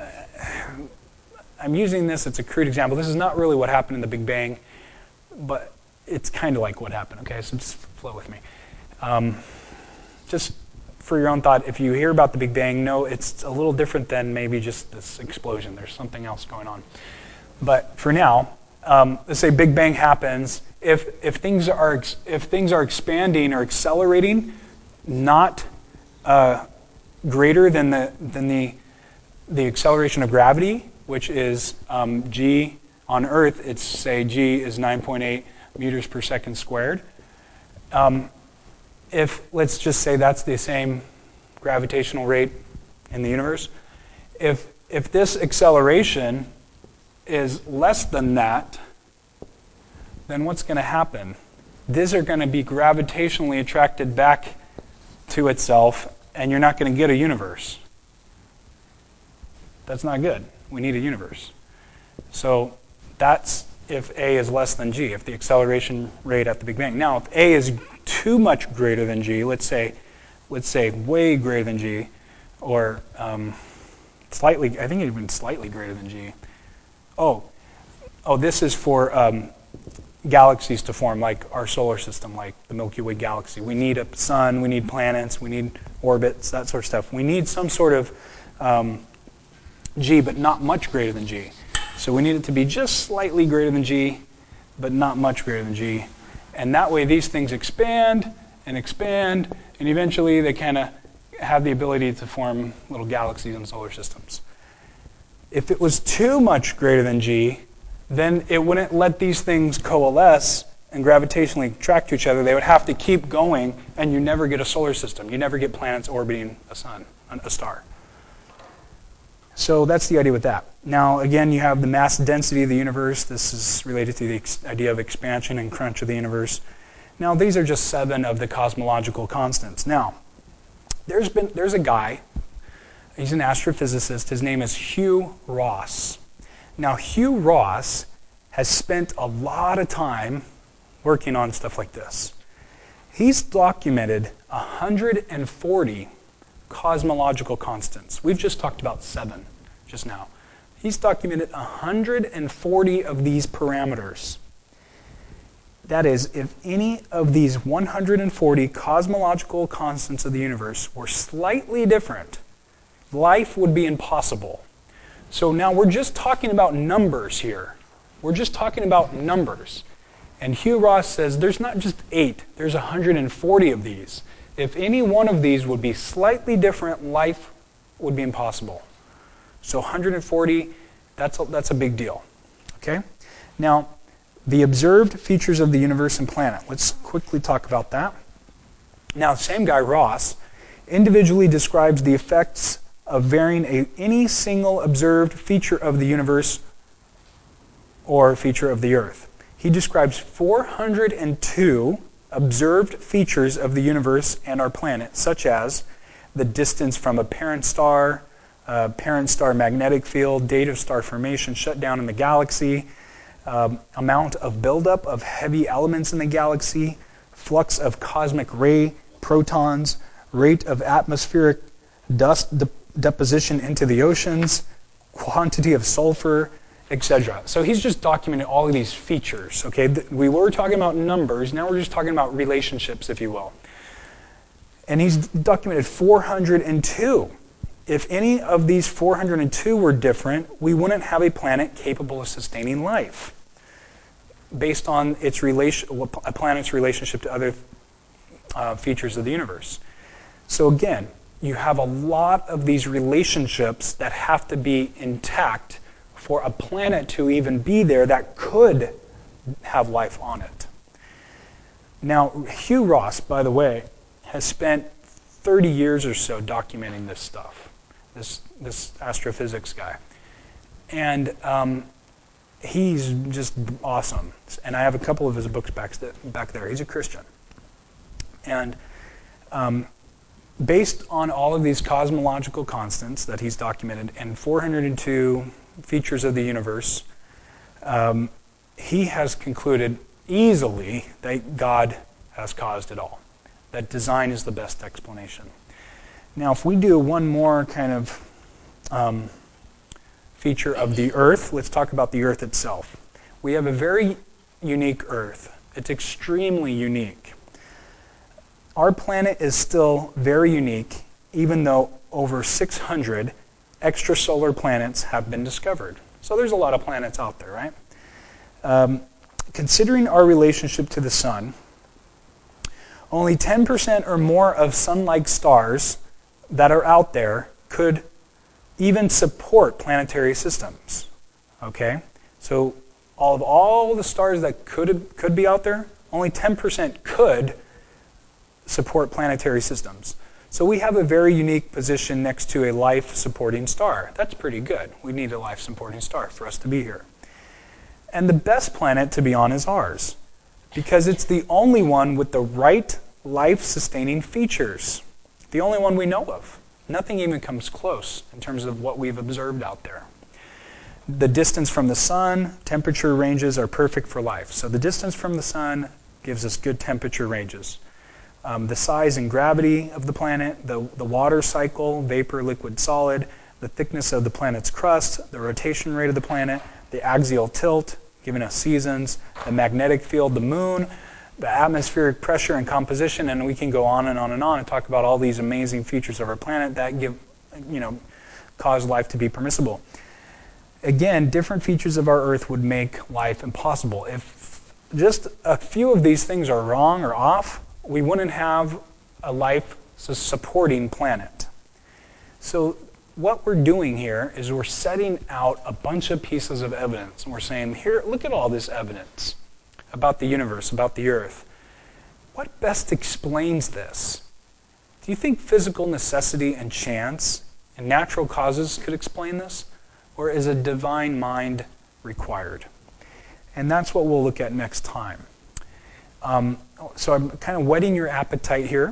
I'm using this, it's a crude example. This is not really what happened in the Big Bang, but it's kind of like what happened, okay? So just flow with me. Um, just for your own thought, if you hear about the Big Bang, no, it's a little different than maybe just this explosion. There's something else going on. But for now, um, let's say Big Bang happens. If if things are ex- if things are expanding or accelerating, not uh, greater than the than the the acceleration of gravity, which is um, g on Earth, it's say g is nine point eight meters per second squared. Um, if, let's just say that's the same gravitational rate in the universe, if if this acceleration is less than that, then what's going to happen? These are going to be gravitationally attracted back to itself, and you're not going to get a universe. That's not good. We need a universe. So that's if A is less than g, if the acceleration rate at the Big Bang. Now, if A is too much greater than g, let's say, let's say way greater than g, or um, slightly, I think even slightly greater than g. Oh, oh, this is for um, galaxies to form, like our solar system, like the Milky Way galaxy. We need a sun, we need planets, we need orbits, that sort of stuff. We need some sort of um, g, but not much greater than g. So we need it to be just slightly greater than g, but not much greater than g. And that way these things expand and expand, and eventually they kind of have the ability to form little galaxies and solar systems. If it was too much greater than g, then it wouldn't let these things coalesce and gravitationally attract to each other. They would have to keep going, and you never get a solar system. You never get planets orbiting a sun, a star. So that's the idea with that. Now, again, you have the mass density of the universe. This is related to the ex- idea of expansion and crunch of the universe. Now, these are just seven of the cosmological constants. Now, there's been there's a guy, he's an astrophysicist. His name is Hugh Ross. Now, Hugh Ross has spent a lot of time working on stuff like this. He's documented one hundred forty cosmological constants. We've just talked about seven just now. He's documented one hundred forty of these parameters. That is, if any of these one hundred forty cosmological constants of the universe were slightly different, life would be impossible. So now we're just talking about numbers here. We're just talking about numbers. And Hugh Ross says there's not just eight, there's one hundred forty of these. If any one of these would be slightly different, life would be impossible. So one hundred forty, that's a, that's a big deal. Okay? Now, the observed features of the universe and planet. Let's quickly talk about that. Now, same guy, Ross, individually describes the effects of varying a, any single observed feature of the universe or feature of the Earth. He describes four hundred two observed features of the universe and our planet, such as the distance from a parent star, uh, parent star magnetic field, date of star formation, shutdown in the galaxy, um, amount of buildup of heavy elements in the galaxy, flux of cosmic ray protons, rate of atmospheric dust de- deposition into the oceans, quantity of sulfur, et cetera. So he's just documenting all of these features. Okay, we were talking about numbers. Now we're just talking about relationships, if you will. And he's documented four hundred two. If any of these four hundred two were different, we wouldn't have a planet capable of sustaining life, based on its relation, a planet's relationship to other uh, features of the universe. So again, you have a lot of these relationships that have to be intact for a planet to even be there that could have life on it. Now, Hugh Ross, by the way, has spent thirty years or so documenting this stuff, this, this astrophysics guy. And um, he's just awesome. And I have a couple of his books back, back there. He's a Christian. And um, based on all of these cosmological constants that he's documented and four hundred two features of the universe, um, he has concluded easily that God has caused it all, that design is the best explanation. Now, if we do one more kind of um, feature of the Earth, let's talk about the Earth itself. We have a very unique Earth. It's extremely unique. Our planet is still very unique, even though over six hundred extrasolar planets have been discovered. So there's a lot of planets out there, right? Um, considering our relationship to the sun, only ten percent or more of sun-like stars that are out there could even support planetary systems. Okay? So all of all the stars that could could be out there, only ten percent could support planetary systems. So we have a very unique position next to a life-supporting star. That's pretty good. We need a life-supporting star for us to be here. And the best planet to be on is ours, because it's the only one with the right life-sustaining features. The only one we know of. Nothing even comes close in terms of what we've observed out there. The distance from the sun, temperature ranges are perfect for life. So the distance from the sun gives us good temperature ranges. Um, the size and gravity of the planet, the, the water cycle, vapor, liquid, solid, the thickness of the planet's crust, the rotation rate of the planet, the axial tilt, giving us seasons, the magnetic field, the moon, the atmospheric pressure and composition, and we can go on and on and on and talk about all these amazing features of our planet that give, you know, cause life to be permissible. Again, different features of our Earth would make life impossible. If just a few of these things are wrong or off, we wouldn't have a life-supporting planet. So what we're doing here is we're setting out a bunch of pieces of evidence. And we're saying, here, look at all this evidence about the universe, about the Earth. What best explains this? Do you think physical necessity and chance and natural causes could explain this? Or is a divine mind required? And that's what we'll look at next time. Um, so I'm kind of whetting your appetite here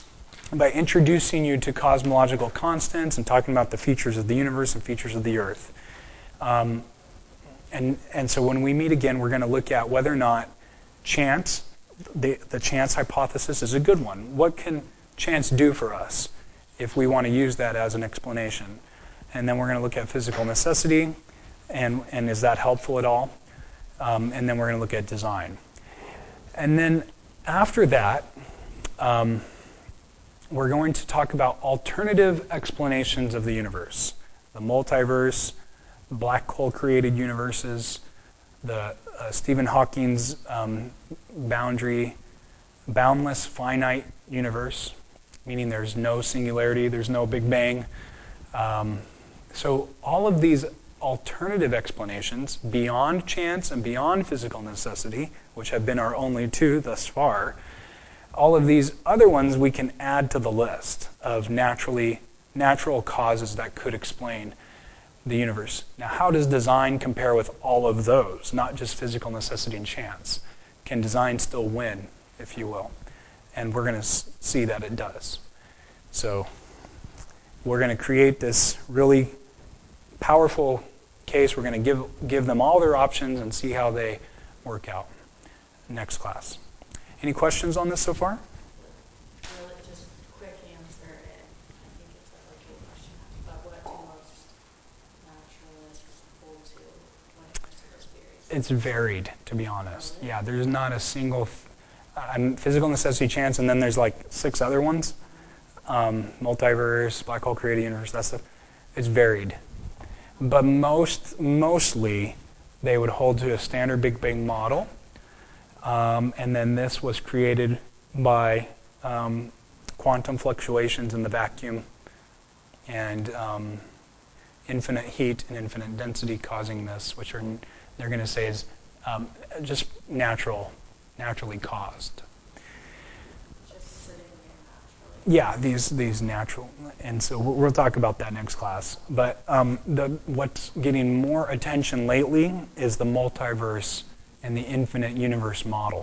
by introducing you to cosmological constants and talking about the features of the universe and features of the Earth. Um, and, and so when we meet again, we're going to look at whether or not chance, the, the chance hypothesis is a good one. What can chance do for us if we want to use that as an explanation? And then we're going to look at physical necessity, and, and is that helpful at all? Um, and then we're going to look at design. And then after that, um, we're going to talk about alternative explanations of the universe. The multiverse, black hole-created universes, the uh, Stephen Hawking's um, boundary, boundless finite universe, meaning there's no singularity, there's no Big Bang. Um, so all of these alternative explanations beyond chance and beyond physical necessity, which have been our only two thus far, all of these other ones we can add to the list of naturally natural causes that could explain the universe. Now, how does design compare with all of those, not just physical necessity and chance? Can design still win, if you will? And we're going to see that it does. So we're going to create this really powerful case. We're going to give give them all their options and see how they work out. Next class. Any questions on this so far? Really, just quick answer, and I think it's an okay question, but what do most naturalists hold to when it comes to those theories? It's varied, to be honest. Yeah, there's not a single um, physical necessity chance, and then there's like six other ones. Um, multiverse, black hole created universe, that stuff. It's varied. But most, mostly, they would hold to a standard Big Bang model. Um, and then this was created by um, quantum fluctuations in the vacuum. And um, infinite heat and infinite density causing this, which are they're going to say is um, just natural, naturally caused. Just sitting there naturally. Yeah, these these natural, and so we'll, we'll talk about that next class. But um, the what's getting more attention lately is the multiverse and the infinite universe model.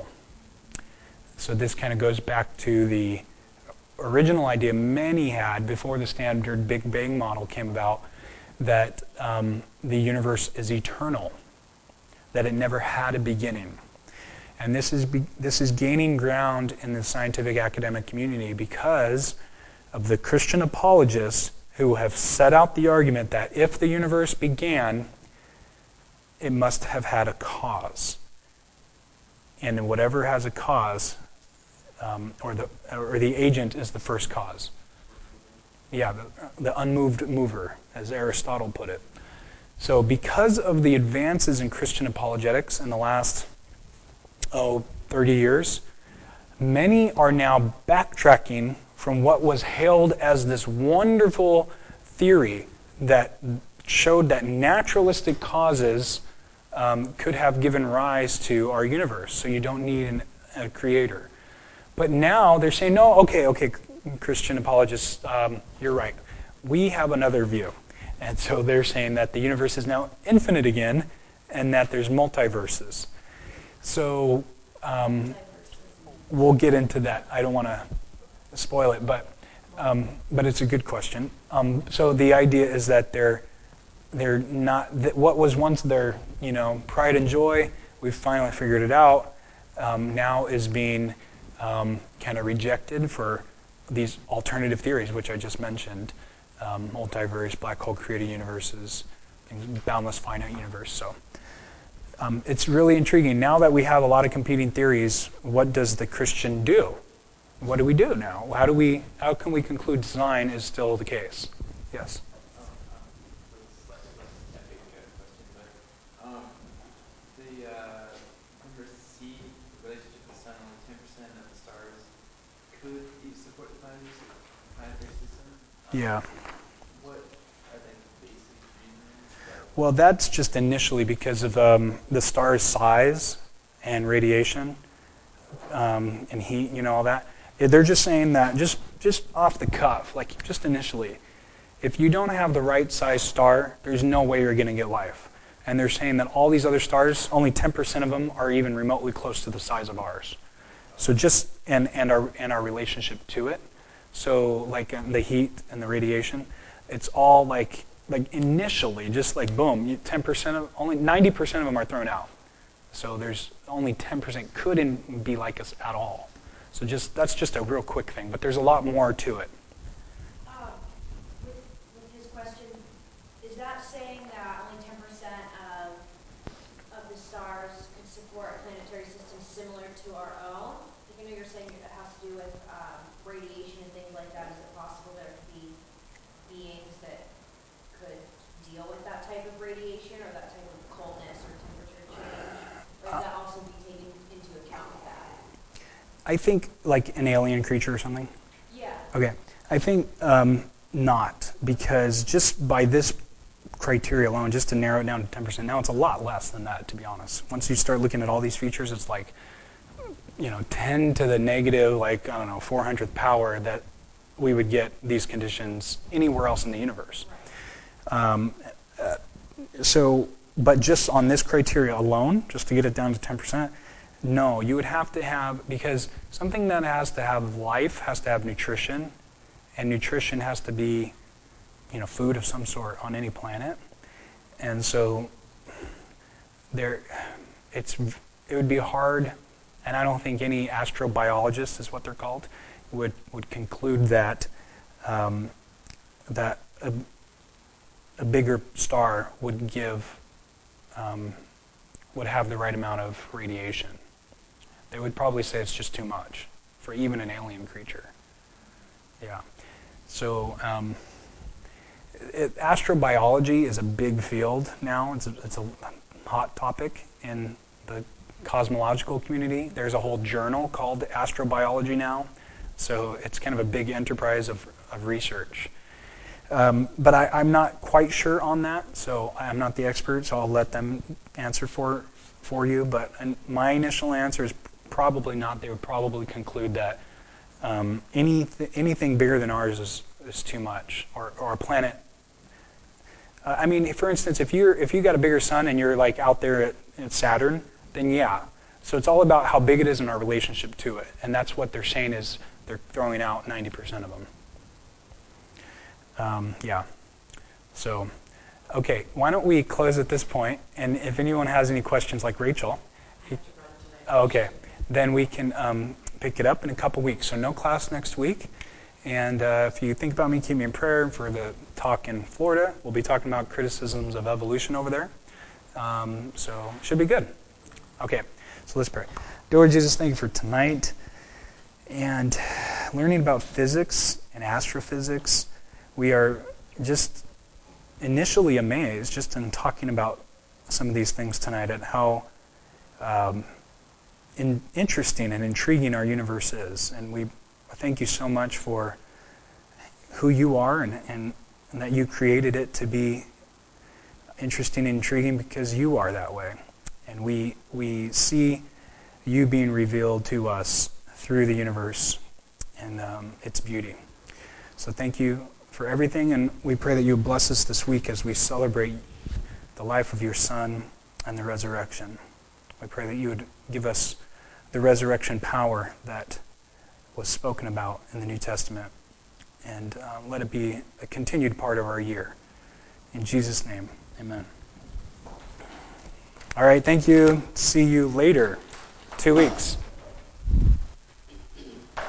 So this kind of goes back to the original idea many had before the standard Big Bang model came about, that um, the universe is eternal, that it never had a beginning. And this is be, this is gaining ground in the scientific academic community because of the Christian apologists who have set out the argument that if the universe began, it must have had a cause. And whatever has a cause, um, or the or the agent is the first cause. Yeah, the, the unmoved mover, as Aristotle put it. So because of the advances in Christian apologetics in the last, oh, thirty years, many are now backtracking from what was hailed as this wonderful theory that showed that naturalistic causes um, could have given rise to our universe, so you don't need an, a creator. But now they're saying, no, okay, okay, Christian apologists, um, you're right. We have another view. And so they're saying that the universe is now infinite again and that there's multiverses. So um, we'll get into that. I don't want to spoil it, but um, but it's a good question. Um, so the idea is that they're they're not that what was once their you know pride and joy. We've finally figured it out. Um, now is being um, kind of rejected for these alternative theories, which I just mentioned. Um, multiverse, black hole created universes, boundless finite universe. So um, it's really intriguing. Now that we have a lot of competing theories, what does the Christian do? What do we do now? How do we? How can we conclude design is still the case? Yes. Oh, um, so it's slightly less epic uh, question, but um, the uh, number C, the relationship to the sun, only ten percent of the stars could e- support the planetary, sy- planetary system. Um, Yeah. What are like the basic reasons that? Well, that's just initially because of um, the star's size and radiation um, and heat, you know, all that. They're just saying that just just off the cuff, like just initially, if you don't have the right size star, there's no way you're going to get life. And they're saying that all these other stars, only ten percent of them are even remotely close to the size of ours. So just and and our and our relationship to it. So like um, the heat and the radiation, it's all like like initially just like boom, ten percent of only ninety percent of them are thrown out. So there's only ten percent couldn't be like us at all. So just that's just a real quick thing, but there's a lot more to it. Um, with, with his question, is that saying that only ten percent of, of the stars could support a planetary system similar to our own? Like, I know you're saying it has to do with um, radiation and things like that. Is it possible there could be beings that could deal with that type of radiation or that type of coldness or temperature change? Or is that also be taken into account with that? I think like an alien creature or something. Yeah. Okay. I think um, not, because just by this criteria alone, just to narrow it down to ten percent, now it's a lot less than that, to be honest. Once you start looking at all these features, it's like, you know, ten to the negative, like, I don't know, four hundredth power that we would get these conditions anywhere else in the universe. Right. Um, uh, so, but just on this criteria alone, just to get it down to ten percent, no, you would have to have, because something that has to have life has to have nutrition, and nutrition has to be, you know, food of some sort on any planet. And so there, it's, it would be hard, and I don't think any astrobiologist is what they're called, would, would conclude that um, that a, a bigger star would give, um, would have the right amount of radiation. They would probably say it's just too much for even an alien creature. Yeah. So um, it, astrobiology is a big field now. It's a, it's a hot topic in the cosmological community. There's a whole journal called Astrobiology now. So it's kind of a big enterprise of, of research. Um, but I, I'm not quite sure on that, so I'm not the expert, so I'll let them answer for for you. But my initial answer is probably not. They would probably conclude that um, any anything bigger than ours is, is too much, or, or a planet. Uh, I mean, for instance, if you're if you got a bigger sun and you're like out there at, at Saturn, then yeah. So it's all about how big it is in our relationship to it, and that's what they're saying is they're throwing out ninety percent of them. Um, yeah. So, okay, why don't we close at this point? And if anyone has any questions, like Rachel, oh, okay, then we can um, pick it up in a couple weeks. So no class next week. And uh, if you think about me, keep me in prayer for the talk in Florida. We'll be talking about criticisms of evolution over there. Um, so should be good. Okay, so let's pray. Lord Jesus, thank you for tonight and learning about physics and astrophysics. We are just initially amazed, just in talking about some of these things tonight, at how um, in, interesting and intriguing our universe is. And we thank you so much for who you are and, and, and that you created it to be interesting and intriguing because you are that way. And we we see you being revealed to us through the universe and um, its beauty. So thank you for everything, and we pray that you bless us this week as we celebrate the life of your Son and the resurrection. We pray that you would give us the resurrection power that was spoken about in the New Testament, and uh, let it be a continued part of our year. In Jesus' name, amen. All right, thank you. See you later. Two weeks.